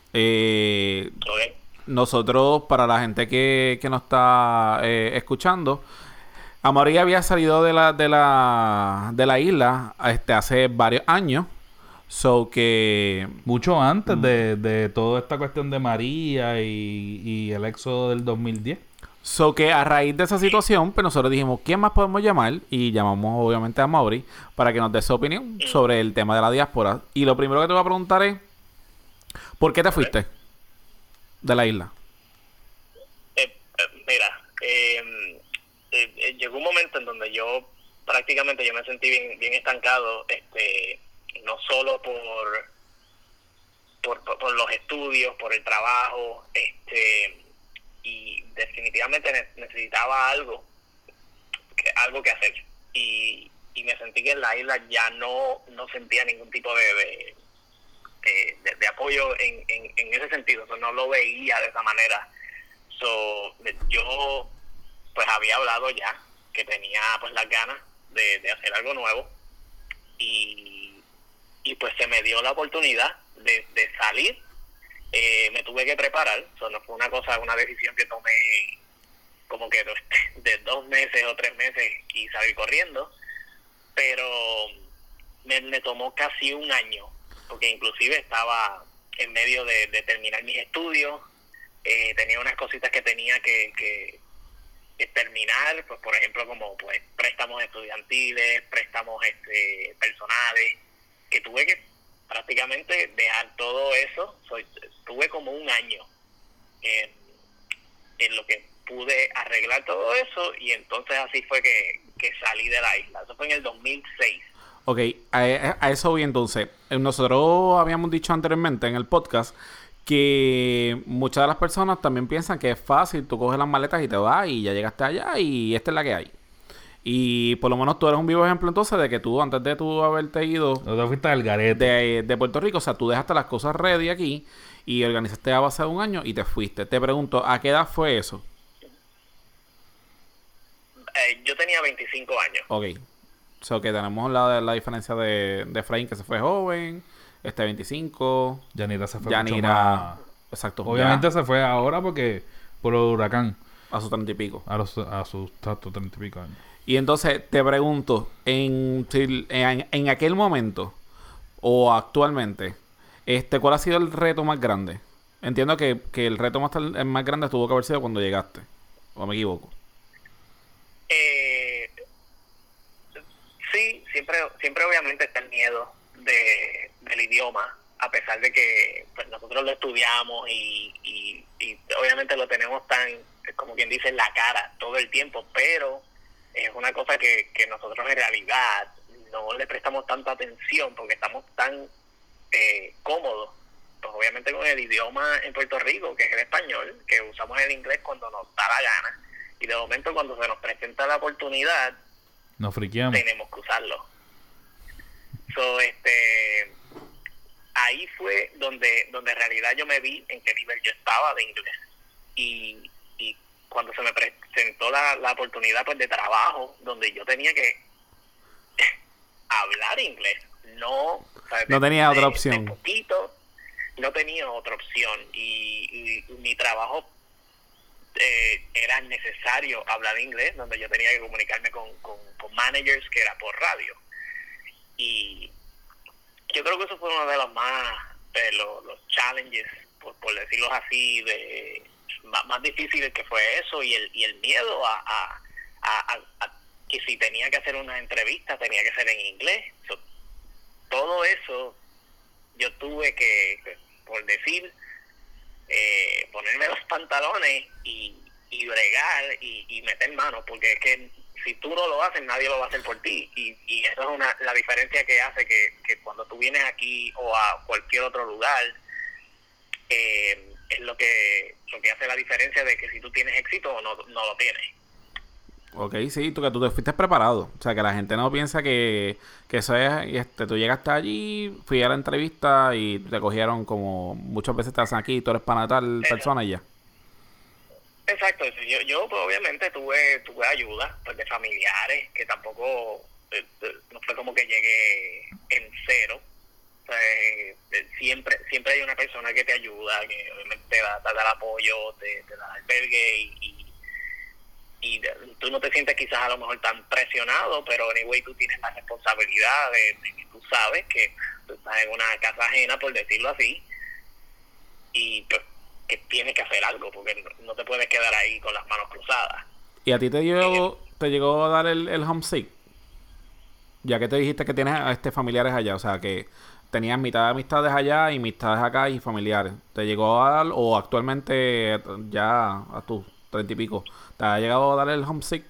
Eh, Ok. nosotros, para la gente que, que nos está eh, escuchando, Amaury había salido de la, de la, de la isla este, hace varios años. So que Mucho antes de, de toda esta cuestión de María y, y el éxodo del dos mil diez. So que a raíz de esa situación, pues nosotros dijimos, ¿quién más podemos llamar? Y llamamos obviamente a Amaury para que nos dé su opinión sobre el tema de la diáspora. Y lo primero que te voy a preguntar es, ¿por qué te fuiste de la isla? Eh, eh, mira, eh, eh, eh, llegó un momento en donde yo prácticamente yo me sentí bien, bien estancado, este, no solo por, por, por, por los estudios, por el trabajo, este, y definitivamente ne- necesitaba algo, que, algo que hacer. Y, y me sentí que en la isla ya no, no sentía ningún tipo de, de, de, de- de apoyo en, en, en ese sentido, o sea, no lo veía de esa manera. So, yo pues había hablado ya que tenía pues las ganas de, de hacer algo nuevo, y, y pues se me dio la oportunidad de, de salir. Eh, me tuve que preparar, so, no fue una cosa, una decisión que tomé como que de, de dos meses o tres meses y salir corriendo, pero me, me tomó casi un año, porque inclusive estaba en medio de, de terminar mis estudios. Eh, tenía unas cositas que tenía que, que, que terminar, pues por ejemplo como pues préstamos estudiantiles, préstamos este personales, que tuve que prácticamente dejar todo eso. Soy, tuve como un año en, en lo que pude arreglar todo eso, y entonces así fue que, que salí de la isla. Eso fue en el dos mil seis. Ok, a, a eso voy entonces. Nosotros habíamos dicho anteriormente en el podcast que muchas de las personas también piensan que es fácil, tú coges las maletas y te vas y ya llegaste allá y esta es la que hay. Y por lo menos tú eres un vivo ejemplo entonces de que tú, antes de tú haberte ido No te fuiste al garete. de, de Puerto Rico, o sea, tú dejaste las cosas ready aquí y organizaste a base de un año y te fuiste. Te pregunto, ¿a qué edad fue eso? Eh, yo tenía veinticinco años. Ok. O sea, que tenemos la, la diferencia de, de Efraín, que se fue joven, este veinticinco, Yanira se fue Yanira, mucho más. exacto. Obviamente ya se fue ahora porque por el huracán. a sus treinta y pico. A, los, a sus tantos treinta y pico años. Y entonces te pregunto, en, si- en, en aquel momento o actualmente, este, ¿cuál ha sido el reto más grande? Entiendo que, que el reto más, tal- el más grande tuvo que haber sido cuando llegaste. ¿O me equivoco? Eh, sí, siempre siempre obviamente está el miedo de, del idioma, a pesar de que pues nosotros lo estudiamos y, y, y obviamente lo tenemos tan, como quien dice, en la cara todo el tiempo, pero es una cosa que, que nosotros en realidad no le prestamos tanta atención porque estamos tan eh, cómodos, pues obviamente con el idioma en Puerto Rico, que es el español, que usamos el inglés cuando nos da la gana, y de momento cuando se nos presenta la oportunidad, nos friqueamos. Tenemos que usarlo. So, este, ahí fue donde, donde en realidad yo me vi en qué nivel yo estaba de inglés. Y, y cuando se me presentó la, la oportunidad pues de trabajo, donde yo tenía que hablar inglés, no, ¿sabes? No tenía de, otra de, opción. De poquito, no tenía otra opción. Y, y, y mi trabajo eh, era necesario hablar inglés, donde yo tenía que comunicarme con, con, con managers que era por radio. Y yo creo que eso fue uno de los más, de los, los challenges, por, por decirlo así, de más, más difíciles, que fue eso, y el y el miedo a, a, a, a, a que si tenía que hacer una entrevista tenía que ser en inglés. So, todo eso yo tuve que, que por decir, eh, ponerme los pantalones y, y bregar y, y meter manos, porque es que si tú no lo haces, nadie lo va a hacer por ti. Y, y eso es una la diferencia que hace que, que cuando tú vienes aquí o a cualquier otro lugar, eh, es lo que lo que hace la diferencia de que si tú tienes éxito o no, no lo tienes. Ok, sí, tú que tú te fuiste preparado. O sea, que la gente no piensa que, que eso es, este, tú llegaste allí, fui a la entrevista y te cogieron como muchas veces te hacen aquí, tú eres para tal persona y ya. Exacto, yo, yo pues, obviamente tuve tuve ayuda pues, de familiares, que tampoco, eh, eh, no fue como que llegué en cero. O sea, eh, siempre siempre hay una persona que te ayuda, que obviamente te da, te da el apoyo, te, te da albergue y, y, y de, tú no te sientes quizás a lo mejor tan presionado, pero anyway tú tienes la responsabilidad de, de que tú sabes que tú estás en una casa ajena, por decirlo así, y pues que tienes que hacer algo, porque no, no te puedes quedar ahí con las manos cruzadas. ¿Y a ti te llegó, te llegó a dar el, el homesick? Ya que te dijiste que tienes este familiares allá, o sea, que tenías mitad de amistades allá y mitades acá y familiares. ¿Te llegó a dar, o actualmente ya a tus treinta y pico, te ha llegado a dar el homesick?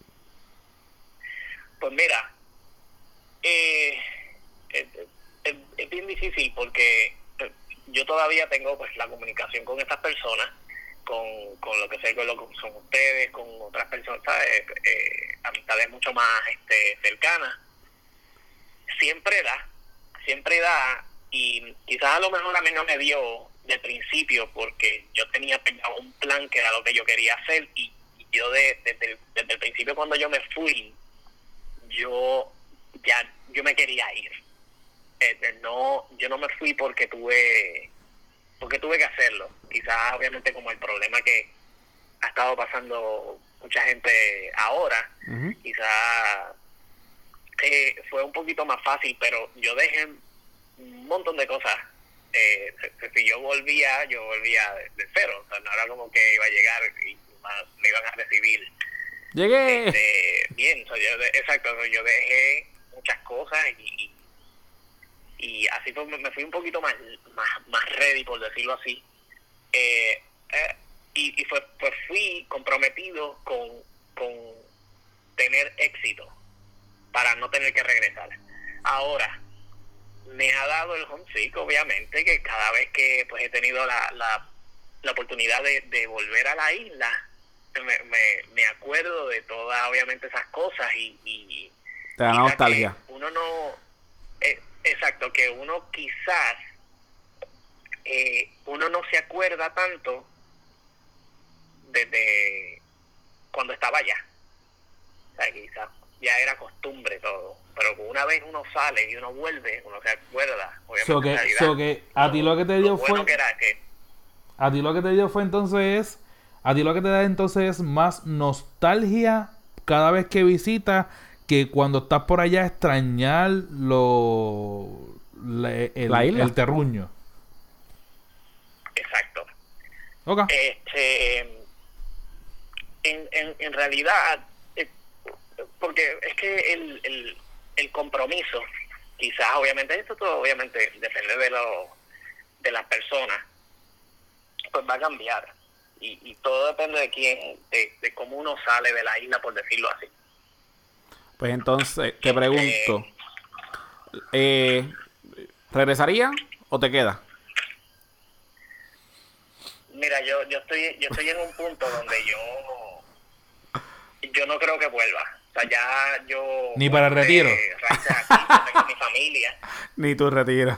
Pues mira, eh, es, es, es bien difícil porque yo todavía tengo pues la comunicación con estas personas, con, con lo que sé con lo que son ustedes, con otras personas, ¿sabes? Eh, amistades mucho más este, cercanas. Siempre da, siempre da, y quizás a lo mejor a mí no me dio de principio porque yo tenía pensado un plan que era lo que yo quería hacer, y, y yo de, desde, el, desde el principio cuando yo me fui, yo ya yo me quería ir. Eh, no, yo no me fui porque tuve porque tuve que hacerlo. Quizás obviamente como el problema que ha estado pasando mucha gente ahora, uh-huh. quizás eh, fue un poquito más fácil, pero yo dejé un montón de cosas. Eh, si yo volvía, yo volvía de, de cero. O sea, no era como que iba a llegar y me iban a recibir. ¡Llegué! Este, bien, o sea, yo, exacto, yo dejé muchas cosas y, y y así pues me fui un poquito más más, más ready, por decirlo así, eh, eh, y, y fue, pues fui comprometido con, con tener éxito para no tener que regresar. Ahora me ha dado el homesick, obviamente, que cada vez que pues he tenido la, la, la oportunidad de, de volver a la isla, me, me, me acuerdo de todas obviamente esas cosas y, y te da nostalgia. Uno no eh, exacto, que uno quizás eh, uno no se acuerda tanto desde cuando estaba allá. O sea, quizás ya era costumbre todo, pero una vez uno sale y uno vuelve, uno se acuerda. So que, so que a ti lo que te dio lo bueno fue que era que a ti lo que te dio fue entonces a ti lo que te da entonces es más nostalgia cada vez que visitas, que cuando estás por allá extrañar lo la, el, la isla, el terruño. Exacto. Okay. Este, en, en, en realidad, eh, porque es que el, el, el compromiso, quizás obviamente esto todo obviamente depende de lo de las personas, pues va a cambiar, y, y todo depende de quién, de, de cómo uno sale de la isla, por decirlo así. Pues entonces te pregunto, Eh, ¿Regresaría o te queda? Mira, yo yo estoy yo estoy en un punto donde yo yo no creo que vuelva. O sea, ya yo... Ni para el retiro. Eh, raíces aquí, yo tengo mi familia. Ni tu retiro.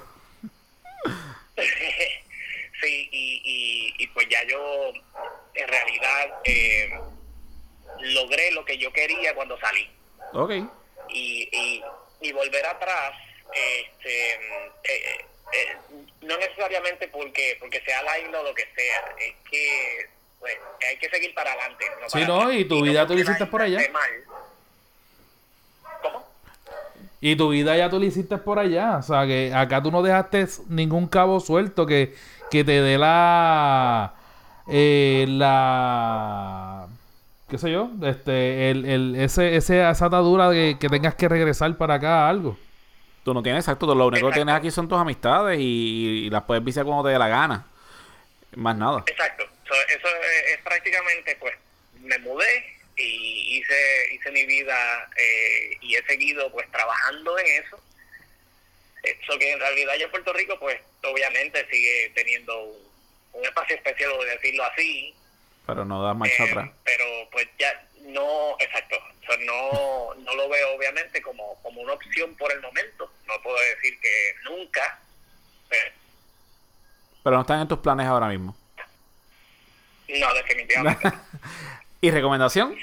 Sí, y, y, y pues ya yo en realidad eh, logré lo que yo quería cuando salí. Ok. Y, y, y volver atrás, este, eh, eh, no necesariamente porque porque sea la isla o lo que sea, es que pues, hay que seguir para adelante. No Sí, para no, atrás. y tu no vida tú porque la hiciste la por isla allá. esté mal. ¿Cómo? Y tu vida ya tú la hiciste por allá. O sea, que acá tú no dejaste ningún cabo suelto que, que te dé la... Eh, la... ¿Qué sé yo? Este, el, el, ese, ese, esa atadura de que tengas que regresar para acá a algo. Tú no tienes exacto. Lo único Exacto. que tienes aquí son tus amistades y, y las puedes visitar cuando te dé la gana. Más nada. Exacto. So, eso es, es prácticamente, pues, me mudé y hice hice mi vida eh, y he seguido, pues, trabajando en eso. Eso que en realidad yo en Puerto Rico, pues, obviamente sigue teniendo un, un espacio especial, por decirlo así. Pero no das marcha Eh, atrás. pero pues ya no, exacto, o sea, no, no lo veo obviamente como, como una opción por el momento, no puedo decir que nunca, pero Pero no están en tus planes ahora mismo. no, definitivamente. ¿Y recomendación?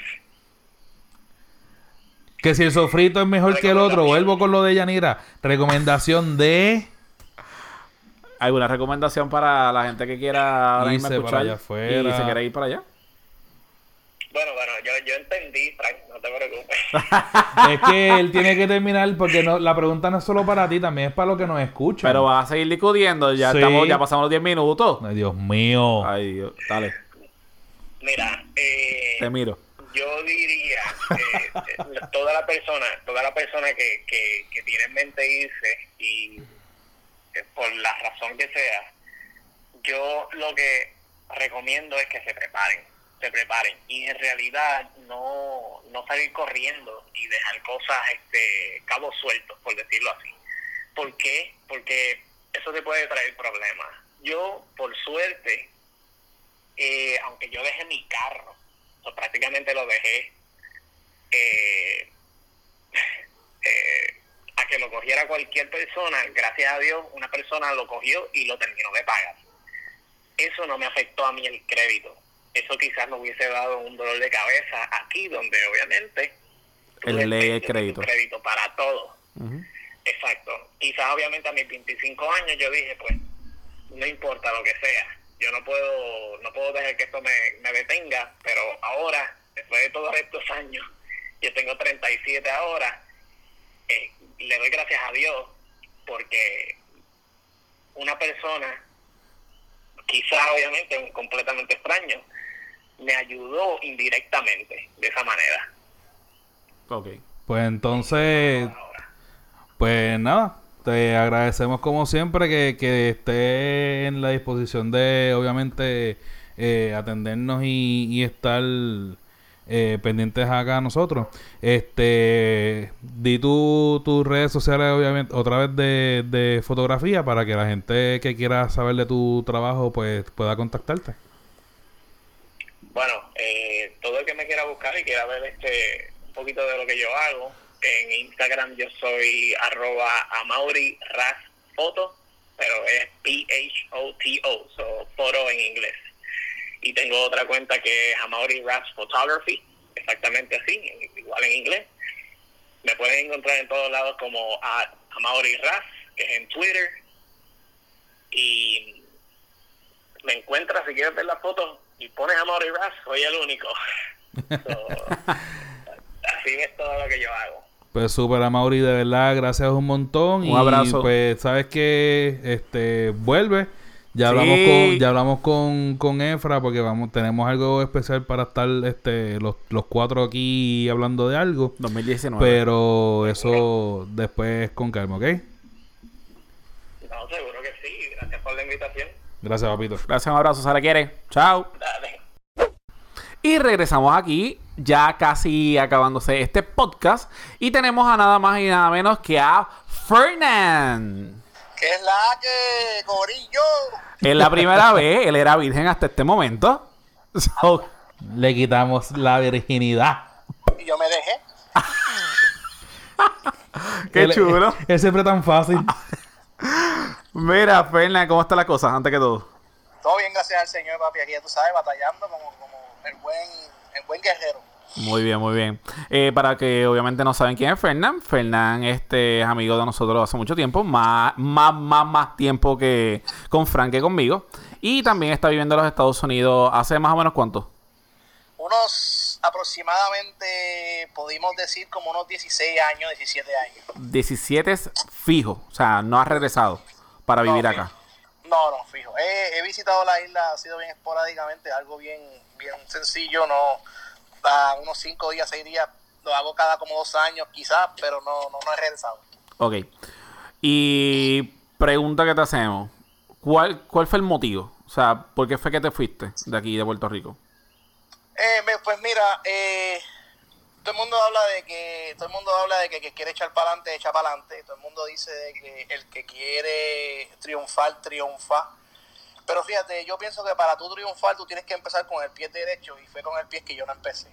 Que si el sofrito es mejor que el otro, vuelvo con lo de Yanira. Recomendación de... ¿Alguna recomendación para la gente que quiera ahora mismo Irse para escuchar allá afuera. y se quiere ir para allá? Bueno, bueno, yo, yo entendí, Frank, no te preocupes. Es que él tiene que terminar porque no, la pregunta no es solo para ti, también es para los que nos escuchan. Pero vas a seguir discutiendo. Ya Sí. estamos, ya pasamos los diez minutos. Ay, Dios mío. Ay, Dios. Dale, Mira, eh, te miro. yo diría eh, eh, toda la persona, toda la persona que, que, que tiene en mente irse y eh, por la razón que sea, yo lo que recomiendo es que se preparen, se preparen y en realidad no, no salir corriendo y dejar cosas, este, cabos sueltos, por decirlo así. ¿Por qué? Porque eso te puede traer problemas. Yo, por suerte, eh, aunque yo dejé mi carro, o sea, prácticamente lo dejé eh, eh, a que lo cogiera cualquier persona, gracias a Dios, una persona lo cogió y lo terminó de pagar. Eso no me afectó a mí el crédito. Eso quizás me hubiese dado un dolor de cabeza aquí, donde obviamente El ley de tuve crédito. un crédito para todo. Uh-huh. Exacto. Quizás obviamente a mis veinticinco años yo dije, pues, no importa lo que sea. Yo no puedo no puedo dejar que esto me, me detenga, pero ahora, después de todos estos años, yo tengo treinta y siete ahora, eh, le doy gracias a Dios porque una persona, quizás obviamente un completamente extraño, me ayudó indirectamente de esa manera. Ok. Pues entonces, pues nada, te agradecemos como siempre que, que esté en la disposición de, obviamente, eh, atendernos y, y estar eh, pendientes acá a nosotros. Este, di tu, tus redes sociales, obviamente, otra vez de, de fotografía para que la gente que quiera saber de tu trabajo, pues pueda contactarte. Bueno, eh, todo el que me quiera buscar y quiera ver este un poquito de lo que yo hago, en Instagram yo soy arroba Amaury Ras Photo, pero es P H O T O, so photo en inglés. Y tengo otra cuenta que es Amaury Ras Photography, exactamente así, igual en inglés. Me pueden encontrar en todos lados como a Amaury Ras, que es en Twitter. Y me encuentras, si quieres ver las fotos y pones Amaury Ras, soy el único. So, así es todo lo que yo hago. Pues súper, Amaury, de verdad, gracias un montón. Un y abrazo. Pues sabes que este vuelve. Ya Sí. hablamos con, ya hablamos con, con Efra porque vamos, tenemos algo especial para estar este los, los cuatro aquí hablando de algo. dos mil diecinueve. Pero eso después con calma, ¿ok? No, seguro que sí. Gracias por la invitación. Gracias, papito. Gracias, un abrazo, se le quiere. Chao. Dale. Y regresamos aquí ya casi acabándose este podcast. Y tenemos a nada más y nada menos que a Fernán. ¿Qué es la que, Corillo? Es la primera vez, él era virgen hasta este momento. So, Le quitamos la virginidad. Y yo me dejé. qué Él- chulo. Él siempre tan fácil. Mira, Fernán, ¿cómo están las cosas? Antes que todo. Todo bien, gracias al Señor, papi. Aquí, ya tú sabes, batallando como, como el buen el buen guerrero. Muy bien, muy bien. Eh, para que obviamente no saben quién es Fernán, Fernán este, es amigo de nosotros hace mucho tiempo, más, más, más, más tiempo que con Frank que conmigo. Y también está viviendo en los Estados Unidos hace más o menos ¿cuánto? Unos aproximadamente, pudimos decir, como unos dieciséis años, diecisiete años. diecisiete es fijo, o sea, no ha regresado para vivir No, acá. fijo. No, no, fijo. He, he visitado la isla, ha sido bien esporádicamente, algo bien, bien sencillo, no, a unos cinco días, seis días, lo hago cada como dos años quizás, pero no, no, no he regresado. Ok. Y pregunta que te hacemos, ¿cuál, cuál fue el motivo? O sea, ¿por qué fue que te fuiste de aquí, de Puerto Rico? Eh, me- pues mira, eh, todo el mundo habla de que todo el mundo habla de que, que quiere echar para adelante, echa para adelante. Todo el mundo dice de que el que quiere triunfar, triunfa. Pero fíjate, yo pienso que para tú triunfar tú tienes que empezar con el pie derecho y fue con el pie que yo no empecé.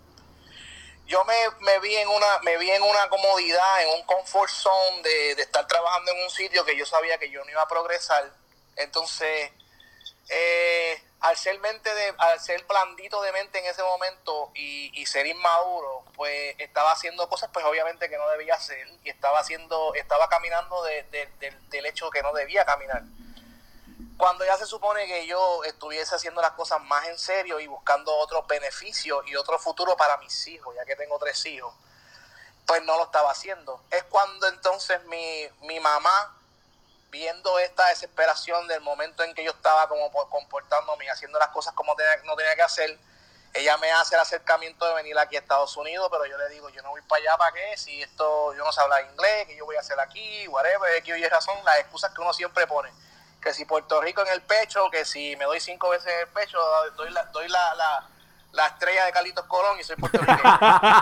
Yo me, me vi en una me vi en una comodidad, en un comfort zone de, de estar trabajando en un sitio que yo sabía que yo no iba a progresar. Entonces, eh, al ser mente de, al ser blandito de mente en ese momento y, y ser inmaduro, pues estaba haciendo cosas pues obviamente que no debía hacer y estaba haciendo, estaba caminando de, de, de, del hecho que no debía caminar. Cuando ya se supone que yo estuviese haciendo las cosas más en serio y buscando otros beneficios y otro futuro para mis hijos, ya que tengo tres hijos, pues no lo estaba haciendo. Es cuando entonces mi, mi mamá, viendo esta desesperación del momento en que yo estaba como comportándome y haciendo las cosas como tenía, no tenía que hacer, ella me hace el acercamiento de venir aquí a Estados Unidos, pero yo le digo, yo no voy para allá, ¿para qué? Si esto, yo no sé hablar inglés, que yo voy a hacer aquí, whatever, X y razón, las excusas que uno siempre pone. Que si Puerto Rico en el pecho, que si me doy cinco veces en el pecho, doy la, doy la, la, la estrella de Carlitos Colón y soy puertorriqueño.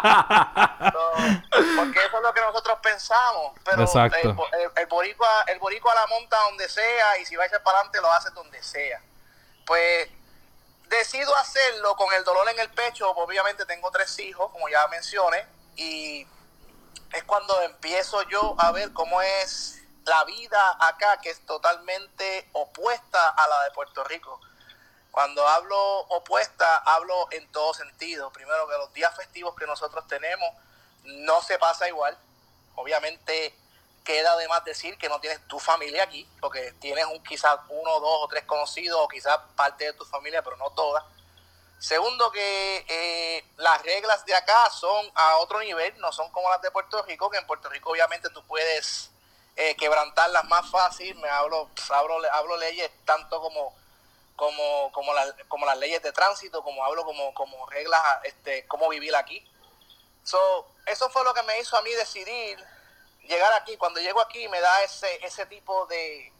So, porque eso es lo que nosotros pensamos. Pero Exacto. el, el, el, boricua, el boricua la monta donde sea y si va a echar para adelante lo hace donde sea. Pues decido hacerlo con el dolor en el pecho, obviamente tengo tres hijos, como ya mencioné, y es cuando empiezo yo a ver cómo es la vida acá, que es totalmente opuesta a la de Puerto Rico. Cuando hablo opuesta, hablo en todo sentido. Primero, que los días festivos que nosotros tenemos no se pasa igual. Obviamente queda de más decir que no tienes tu familia aquí, porque tienes un quizás uno, dos o tres conocidos, o quizás parte de tu familia, pero no todas. Segundo, que eh, las reglas de acá son a otro nivel, no son como las de Puerto Rico, que en Puerto Rico obviamente tú puedes eh, quebrantarlas más fácil. Me hablo, hablo, hablo leyes tanto como como como, la, como las leyes de tránsito, como hablo como, como reglas, este, cómo vivir aquí. So, eso fue lo que me hizo a mí decidir llegar aquí. Cuando llego aquí me da ese ese tipo de,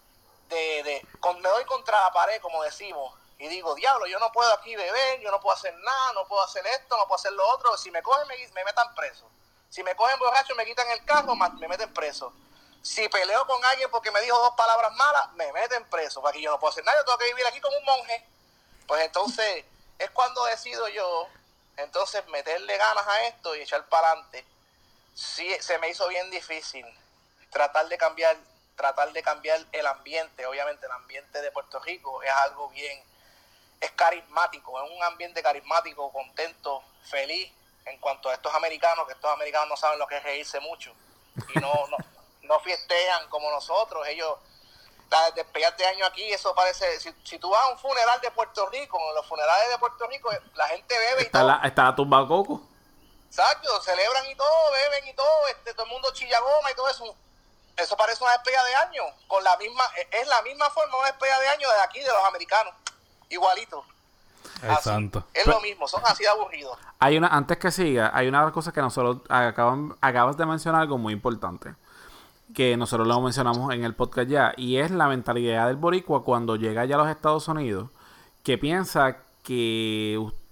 de, de con, me doy contra la pared, como decimos, y digo, diablo, yo no puedo aquí beber, yo no puedo hacer nada, no puedo hacer esto, no puedo hacer lo otro. Si me cogen, me, me metan preso. Si me cogen borracho, me quitan el carro, me meten preso. Si peleo con alguien porque me dijo dos palabras malas, me meten preso. Para que yo no puedo hacer nada, yo tengo que vivir aquí como un monje. Pues entonces, es cuando decido yo, entonces, meterle ganas a esto y echar para adelante. Sí, se me hizo bien difícil tratar de cambiar, tratar de cambiar el ambiente. Obviamente, el ambiente de Puerto Rico es algo bien, es carismático, es un ambiente carismático, contento, feliz, en cuanto a estos americanos, que estos americanos no saben lo que es reírse mucho y no, no, no fiestean como nosotros. Ellos, las despedidas de año aquí, eso parece, si, si tú vas a un funeral de Puerto Rico, en los funerales de Puerto Rico, la gente bebe y Está todo. la, está la tumba coco. Exacto, celebran y todo, beben y todo, este, todo el mundo chilla goma y todo eso. Eso parece una despedida de año, con la misma, es la misma forma una despedida de año de aquí, de los americanos, igualito. Ay, Así, santo. es lo mismo, son así de aburridos. Hay una, antes que siga, hay una cosa que nosotros acaban, acabas de mencionar, algo muy importante, que nosotros lo mencionamos en el podcast ya, y es la mentalidad del boricua cuando llega ya a los Estados Unidos, que piensa que,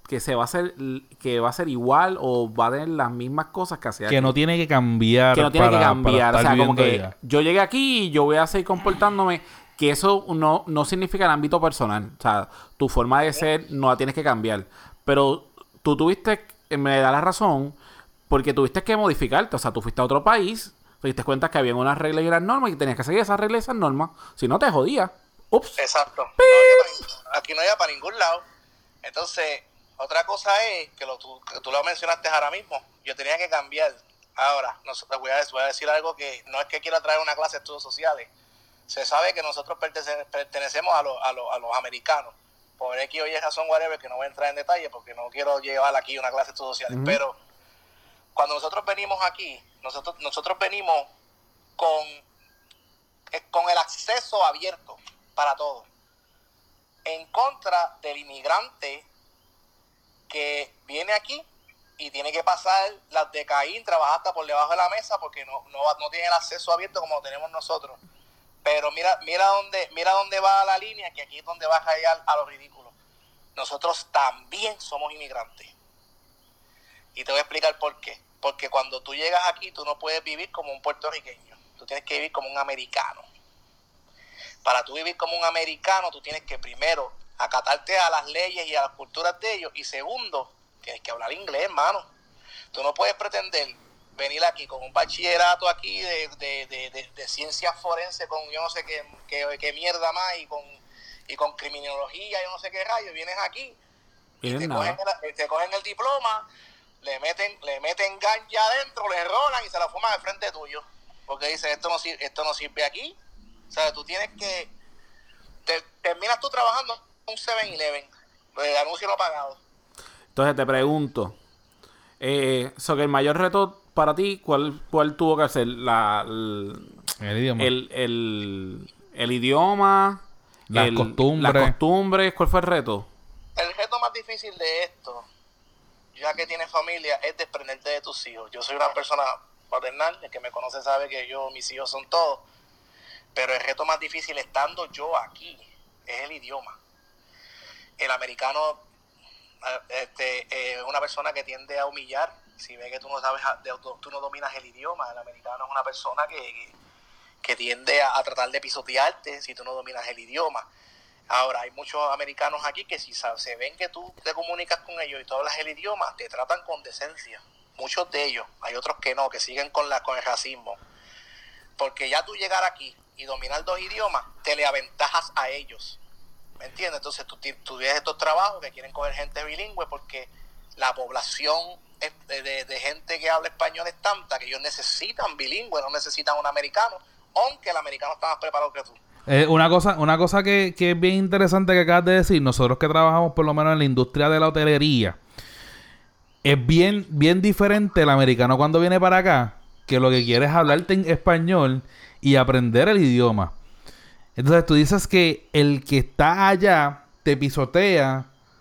que se va a hacer que va a ser igual o va a tener las mismas cosas que hacía Que aquí. no tiene que cambiar. Que no tiene para, que cambiar. para O estar sea, como que viviendo allá. yo llegué aquí y yo voy a seguir comportándome. Que eso no, no significa el ámbito personal. O sea, tu forma de ser no la tienes que cambiar. Pero tú tuviste, me da la razón, porque tuviste que modificarte. O sea, tú fuiste a otro país, te diste cuenta que había unas reglas y unas normas y que tenías que seguir esas reglas y esas normas. Si no, te jodías. Ups. Exacto. No había pa- aquí no había para ningún lado. Entonces, otra cosa es que, lo, tú, que tú lo mencionaste ahora mismo. Yo tenía que cambiar. Ahora, no, voy, a, voy a decir algo que no es que quiera traer una clase de estudios sociales. Se sabe que nosotros pertenece, pertenecemos a, lo, a, lo, a los americanos. Por X o Y razón, whatever, que no voy a entrar en detalle porque no quiero llevar aquí una clase de estudios sociales. Uh-huh. Pero cuando nosotros venimos aquí, nosotros, nosotros venimos con, con el acceso abierto para todos. En contra del inmigrante que viene aquí y tiene que pasar las de Caín, trabajar hasta por debajo de la mesa porque no, no, no tiene el acceso abierto como lo tenemos nosotros. Pero mira, mira dónde, mira dónde va la línea, que aquí es donde va a caer a lo ridículo. Nosotros también somos inmigrantes. Y te voy a explicar por qué. Porque cuando tú llegas aquí, tú no puedes vivir como un puertorriqueño. Tú tienes que vivir como un americano. Para tú vivir como un americano, tú tienes que primero acatarte a las leyes y a las culturas de ellos. Y segundo, tienes que hablar inglés, hermano. Tú no puedes pretender venir aquí con un bachillerato aquí de, de, de, de, de ciencias forenses con yo no sé qué, qué, qué mierda más y con, y con criminología, yo no sé qué rayos. Vienes aquí y te cogen, el, te cogen el diploma, le meten le meten ganja adentro, le rolan y se la fuman al frente tuyo. Porque dicen, esto no, esto no sirve aquí. O sea, tú tienes que... Te, terminas tú trabajando en un seven eleven, el anuncio no pagado. Entonces te pregunto, eh, so que el mayor reto para ti, ¿cuál, cuál tuvo que hacer? La, el, el idioma. El, el, el idioma, las el, costumbres. Las costumbres, ¿cuál fue el reto? El reto más difícil de esto, ya que tienes familia, es desprenderte de tus hijos. Yo soy una persona paternal, el que me conoce sabe que yo, mis hijos son todos. Pero el reto más difícil estando yo aquí es el idioma. El americano este, es una persona que tiende a humillar. Si ve que tú no sabes, tú no dominas el idioma, el americano es una persona que, que tiende a, a tratar de pisotearte si tú no dominas el idioma. Ahora, hay muchos americanos aquí que si se ven que tú te comunicas con ellos y tú hablas el idioma, te tratan con decencia. Muchos de ellos, hay otros que no, que siguen con, la, con el racismo. Porque ya tú llegar aquí y dominar dos idiomas, te le aventajas a ellos. ¿Me entiendes? Entonces tú, tú tienes estos trabajos que quieren coger gente bilingüe porque la población de, de, de gente que habla español es tanta que ellos necesitan bilingüe, no necesitan un americano, aunque el americano está más preparado que tú. Eh, una cosa, una cosa que, que es bien interesante que acabas de decir, nosotros que trabajamos por lo menos en la industria de la hotelería, es bien, bien diferente el americano cuando viene para acá, que lo que quiere es hablarte en español y aprender el idioma. Entonces tú dices que el que está allá te pisotea,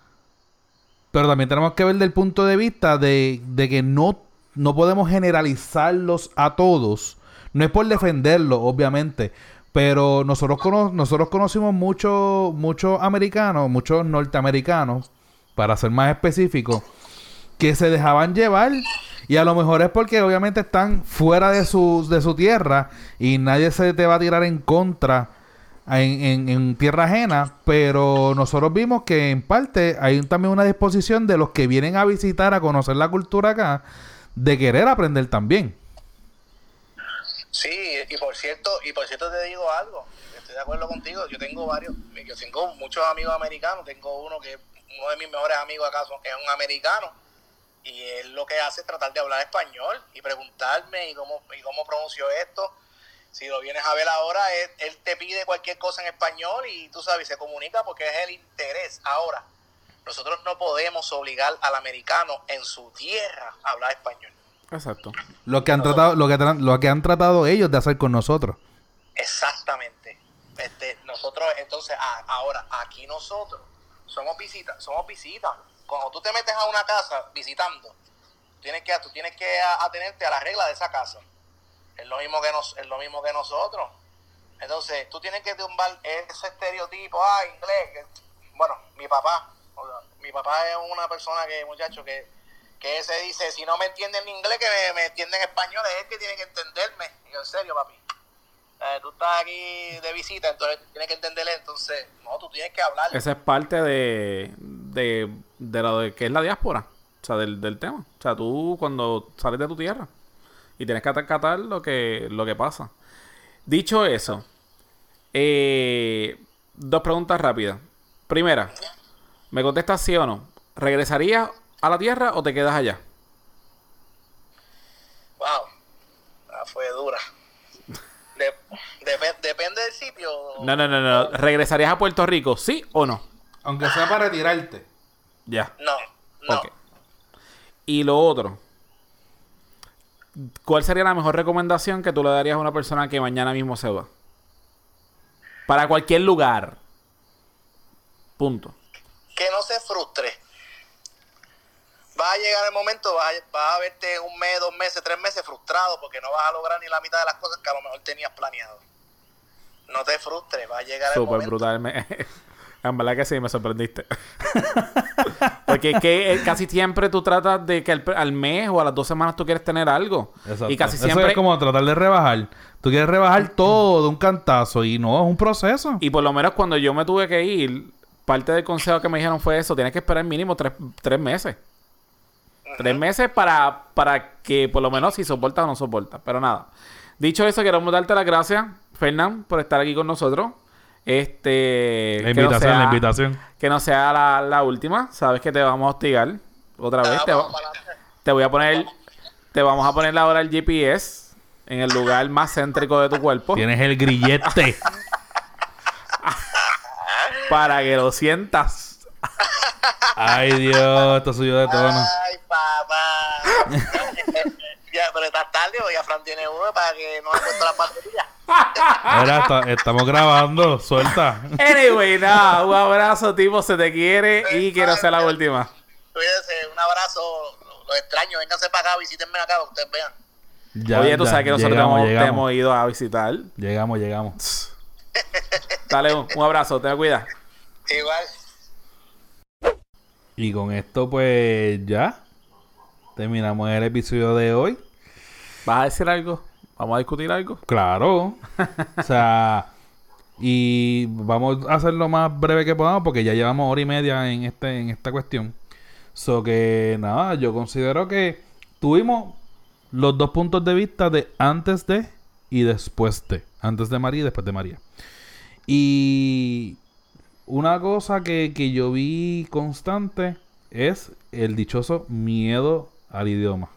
pero también tenemos que ver del punto de vista de, de que no, no podemos generalizarlos a todos. No es por defenderlos, obviamente, pero nosotros, cono- nosotros conocimos muchos muchos americanos, muchos norteamericanos, para ser más específico, que se dejaban llevar. Y a lo mejor es porque obviamente están fuera de su, de su tierra y nadie se te va a tirar en contra en, en, en tierra ajena, pero nosotros vimos que en parte hay también una disposición de los que vienen a visitar, a conocer la cultura acá, de querer aprender también. Sí, y por cierto, y por cierto te digo algo, estoy de acuerdo contigo, yo tengo varios, yo tengo muchos amigos americanos, tengo uno que, uno de mis mejores amigos acá son, es un americano, y él lo que hace es tratar de hablar español y preguntarme y cómo, y cómo pronuncio esto. Si lo vienes a ver ahora, él, él te pide cualquier cosa en español y tú sabes, se comunica porque es el interés. Ahora, nosotros no podemos obligar al americano en su tierra a hablar español. Exacto. Lo que han tratado, lo que, tra- lo que han tratado ellos de hacer con nosotros. Exactamente. Este, nosotros, entonces, a, ahora, aquí nosotros somos visitas, somos visitas. Cuando tú te metes a una casa visitando, tienes que, tú tienes que atenerte a las reglas de esa casa. Es lo mismo que nos, es lo mismo que nosotros. Entonces, tú tienes que tumbar ese estereotipo, ah, inglés. Que, bueno, mi papá, mi mi papá es una persona que, muchacho, que, que se dice, si no me entiende en inglés, que me, me entiende en español, es él que tiene que entenderme. Y yo, en serio, papi. Eh, tú estás aquí de visita, entonces tienes que entenderle, entonces, no, tú tienes que hablar. Esa es parte de, de, de lo de que es la diáspora, o sea, del, del tema. O sea, tú cuando sales de tu tierra y tienes que acatar lo que, lo que pasa. Dicho eso, eh, dos preguntas rápidas. Primera, ¿me contestas sí o no? ¿Regresarías a la tierra o te quedas allá? Wow, ah, fue dura. De, dep- depende del sitio. No, no, no, no. ¿Regresarías a Puerto Rico, sí o no? Aunque sea para retirarte. Ya. No, no. Ok. Y lo otro, ¿cuál sería la mejor recomendación que tú le darías a una persona que mañana mismo se va? Para cualquier lugar. Punto. Que no se frustre. Va a llegar el momento, vas a, vas a verte un mes, dos meses, tres meses frustrado porque no vas a lograr ni la mitad de las cosas que a lo mejor tenías planeado. No te frustres, va a llegar el Súper momento. brutal. Me... en verdad que sí, me sorprendiste. Porque es que eh, casi siempre tú tratas de que al, al mes o a las dos semanas tú quieres tener algo. Exacto. Y casi Eso siempre... es como tratar de rebajar. Tú quieres rebajar todo de un cantazo y no, es un proceso. Y por lo menos cuando yo me tuve que ir, parte del consejo que me dijeron fue eso. Tienes que esperar mínimo tres, tres meses. Tres meses para, para que por lo menos si soporta o no soporta. Pero nada. Dicho eso, queremos darte las gracias, Fernán, por estar aquí con nosotros. Este... La que no invitación, sea- la invitación. Que no sea la, la última. Sabes que te vamos a hostigar otra vez. Ah, Te, vamos para adelante. te voy a poner... Te vamos a poner ahora el G P S en el lugar más céntrico de tu cuerpo. Tienes el grillete. Para que lo sientas. Ay, Dios, esto suyo de tono. Ay, papá. Ya, pero estás tarde o ya Fran tiene uno para que no le puesto la batería. Ahora está- estamos grabando, suelta. Anyway, nada. Un abrazo, tipo. Se te quiere y que no sea la última. Cuídense, un abrazo. Los extraño, vénganse para acá, visítenme acá para que ustedes vean. Ya, Oye, tú ya, sabes que nosotros llegamos, te hemos, te llegamos. hemos ido a visitar. Llegamos, llegamos. Dale un, un abrazo. Te cuida. Igual. Y con esto, pues, ya. Terminamos el episodio de hoy. ¿Vas a decir algo? ¿Vamos a discutir algo? Claro. O sea, y vamos a hacer lo más breve que podamos porque ya llevamos hora y media en este en esta cuestión. So que nada, yo considero que tuvimos los dos puntos de vista de antes de y después de. Antes de María y después de María. Y una cosa que, que yo vi constante es el dichoso miedo al idioma.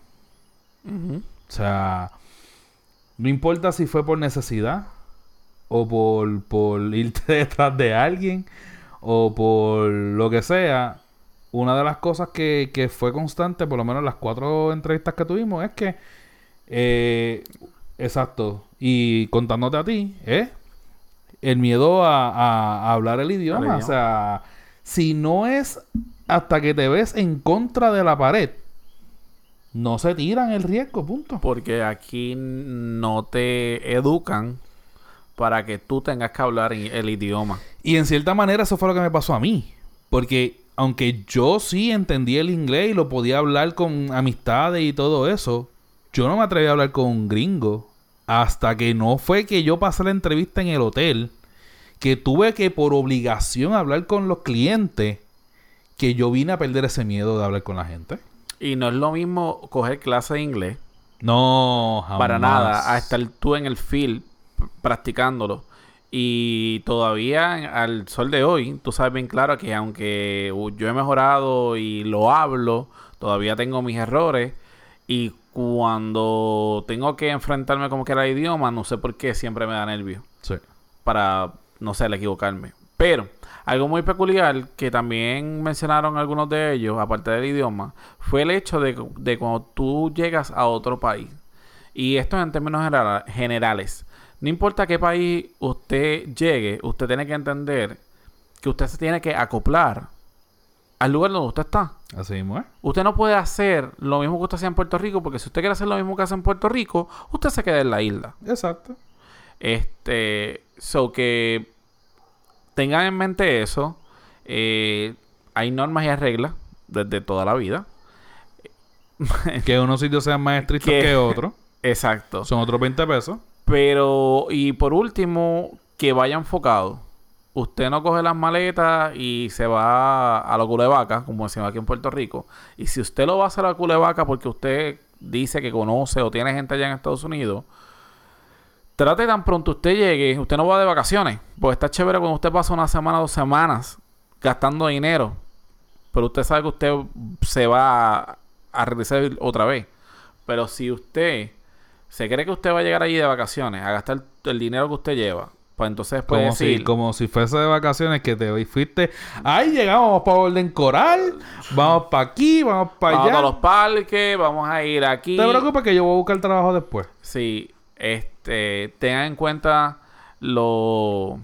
O sea, no importa si fue por necesidad o por, por irte detrás de alguien o por lo que sea. Una de las cosas que, que fue constante, por lo menos las cuatro entrevistas que tuvimos, es que, eh, exacto, y contándote a ti, es el miedo a, a- a hablar el idioma. idioma. O sea, si no es hasta que te ves en contra de la pared, no se tiran el riesgo, punto. Porque aquí no te educan para que tú tengas que hablar en el idioma. Y en cierta manera eso fue lo que me pasó a mí. Porque aunque yo sí entendí el inglés y lo podía hablar con amistades y todo eso, yo no me atreví a hablar con un gringo hasta que no fue que yo pasé la entrevista en el hotel, que tuve que por obligación hablar con los clientes, que yo vine a perder ese miedo de hablar con la gente. Y no es lo mismo coger clase de inglés No, jamás. para nada a estar tú en el field p- practicándolo. Y todavía en- al sol de hoy, tú sabes bien claro que aunque uh, yo he mejorado y lo hablo, todavía tengo mis errores. Y cuando tengo que enfrentarme como que era el idioma, no sé por qué siempre me da nervio. Sí. Para, no sé, el equivocarme. Pero algo muy peculiar que también mencionaron algunos de ellos, aparte del idioma, fue el hecho de, de cuando tú llegas a otro país. Y esto es en términos genera- generales. No importa a qué país usted llegue, usted tiene que entender que usted se tiene que acoplar al lugar donde usted está. Así mismo es. Usted no puede hacer lo mismo que usted hacía en Puerto Rico, porque si usted quiere hacer lo mismo que hace en Puerto Rico, usted se queda en la isla. Exacto. Este, so que tengan en mente eso. Eh, hay normas y hay reglas desde toda la vida. Que unos sitios sean más estrictos Que- que otros. Exacto. Son otros veinte pesos. Pero, y por último, que vaya enfocado. Usted no coge las maletas y se va a la culevaca, como decimos aquí en Puerto Rico. Y si usted lo va a hacer a la culevaca porque usted dice que conoce o tiene gente allá en Estados Unidos, trate tan pronto usted llegue, usted no va de vacaciones. Porque está chévere cuando usted pasa una semana, dos semanas gastando dinero. Pero usted sabe que usted se va a, a regresar otra vez. Pero si usted se cree que usted va a llegar allí de vacaciones a gastar el dinero que usted lleva, pues entonces puede Como decir... si, como si fuese de vacaciones que te fuiste. Ahí llegamos para Orden Coral. Vamos para aquí, vamos para Vamos allá. a los parques, vamos a ir aquí. No te preocupes que yo voy a buscar trabajo después. Sí, este, tengan en cuenta lo...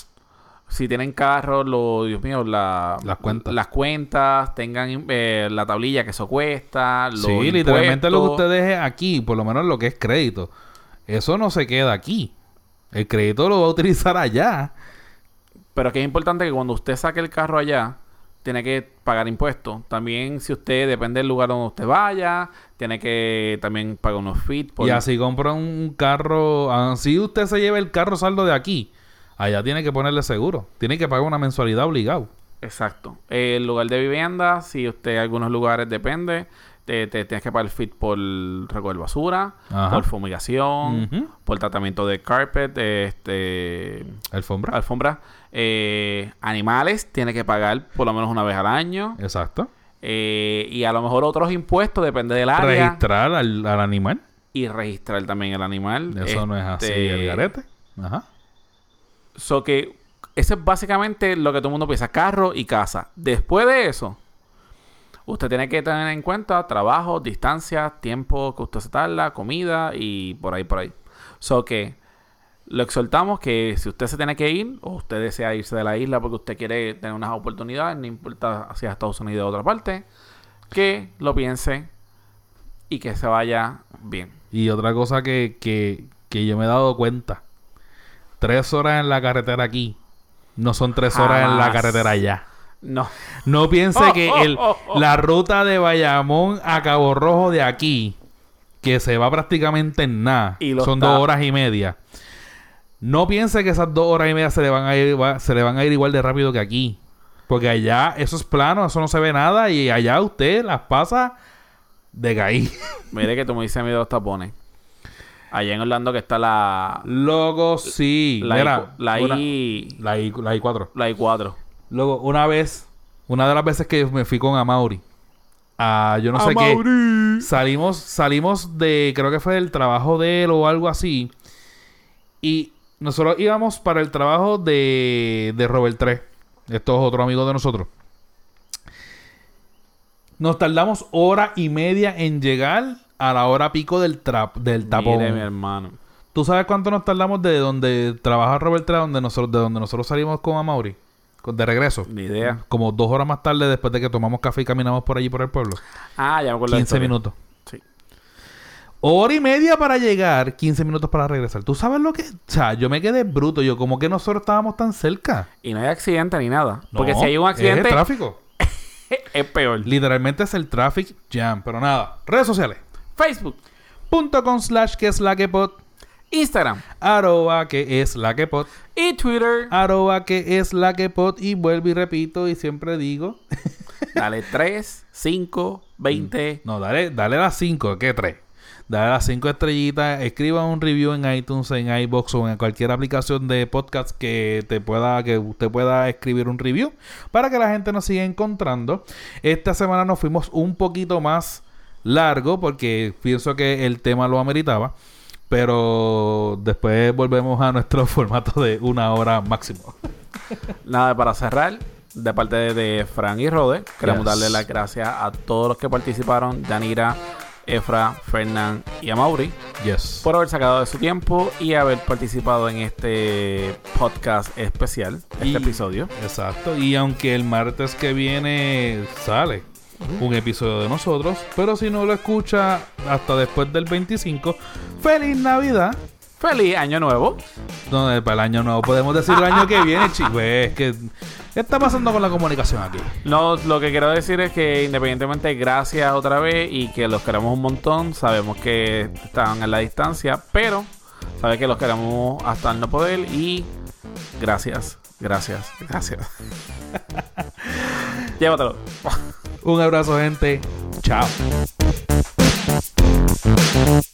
Si tienen carros, lo, Dios mío, la, Las cuentas. Las cuentas, tengan eh, la tablilla que eso cuesta. Los Sí, literalmente lo que impuestos. usted deje aquí, por lo menos lo que es crédito, eso no se queda aquí. El crédito lo va a utilizar allá. Pero que es importante que cuando usted saque el carro allá, tiene que pagar impuestos. También si usted, depende del lugar donde usted vaya, tiene que también pagar unos fees. Por... Y así compra un carro, así usted se lleva el carro saldo de aquí, allá tiene que ponerle seguro. Tiene que pagar una mensualidad obligado. Exacto. El lugar de vivienda, si usted en algunos lugares depende, te, te tienes que pagar el fee por recoger basura, Ajá. por fumigación, Ujú. por tratamiento de carpet, este, Alfombra. alfombra. Eh, animales, tiene que pagar por lo menos una vez al año. Exacto. Eh, y a lo mejor otros impuestos, depende del área. Registrar al, al animal. Y registrar también el animal. Eso no es así Este, el garete. Ajá. So que eso es básicamente lo que todo el mundo piensa, carro y casa. Después de eso, usted tiene que tener en cuenta trabajo, distancia, tiempo que usted se tarda, comida y por ahí, por ahí. So que lo exhortamos que si usted se tiene que ir o usted desea irse de la isla porque usted quiere tener unas oportunidades, no importa si es Estados Unidos o otra parte, que lo piense y que se vaya bien. Y otra cosa que, que, que yo me he dado cuenta. Tres horas en la carretera aquí no son tres horas en la Jamás. carretera allá. No. No piense Oh, que oh, el, oh, oh. la ruta de Bayamón a Cabo Rojo de aquí, que se va prácticamente en nada, Y lo son está- dos horas y media. No piense que esas dos horas y media se le van a ir, va- se le van a ir igual de rápido que aquí. Porque allá eso es plano, eso no se ve nada y allá usted las pasa de caí. Mire que tú me dices miedo a los tapones. Allá en Orlando que está la... Loco, sí. La, Mira, I, la, una- I, la I, la I cuatro. la I cuatro. Luego, una vez, una de las veces que me fui con Amaury, a yo no sé qué, salimos, salimos de, creo que fue del trabajo de él o algo así, y nosotros íbamos para el trabajo de, de Robert tres, estos otros amigos de nosotros. Nos tardamos hora y media en llegar a la hora pico del, trap, del tapón. Mire, mi hermano. ¿Tú sabes cuánto nos tardamos de donde trabaja Robert tres, donde nosotros, de donde nosotros salimos con Amaury? Con- De regreso. Ni idea. Como dos horas más tarde, después de que tomamos café y caminamos por allí por el pueblo. Ah, ya me acuerdo de la quince historia. minutos. Sí. Hora y media para llegar, quince minutos para regresar. ¿Tú sabes lo que...? O sea, yo me quedé bruto. Yo, como que nosotros estábamos tan cerca. Y no hay accidente ni nada. Porque No, si hay un accidente, Es el tráfico. es peor. Literalmente es el traffic jam. Pero nada. Redes sociales. Facebook, Punto com slash que es la que pod. Instagram Arroba que es la que pod. y Twitter. Arroba que es la que pod. Y vuelvo y repito y siempre digo... Dale tres, cinco, veinte. No, dale, dale las cinco, ¿qué tres? Dale las cinco estrellitas, escriba un review en iTunes, en iVoox o en cualquier aplicación de podcast que te pueda, que usted pueda escribir un review para que la gente nos siga encontrando. Esta semana nos fuimos un poquito más largo porque pienso que el tema lo ameritaba, pero después volvemos a nuestro formato de una hora máximo. Nada, para cerrar, de parte de, de Fran y Rode, queremos Yes. darle las gracias a todos los que participaron, Yanira, Efra, Fernán y Amaury, Yes. por haber sacado de su tiempo y haber participado en este podcast especial, este Y- episodio. Exacto. Y aunque el martes que viene sale un episodio de nosotros, pero si no lo escucha hasta después del veinticinco, ¡feliz Navidad! ¡Feliz Año Nuevo! No, para el año nuevo podemos decir el año que viene, chicos. Es que ¿Qué está pasando con la comunicación aquí? No, lo que quiero decir es que independientemente, gracias otra vez y que los queremos un montón. Sabemos que están en la distancia, pero sabe que los queremos hasta el no poder y gracias, gracias, gracias. Llévatelo. Un abrazo, gente. Chao.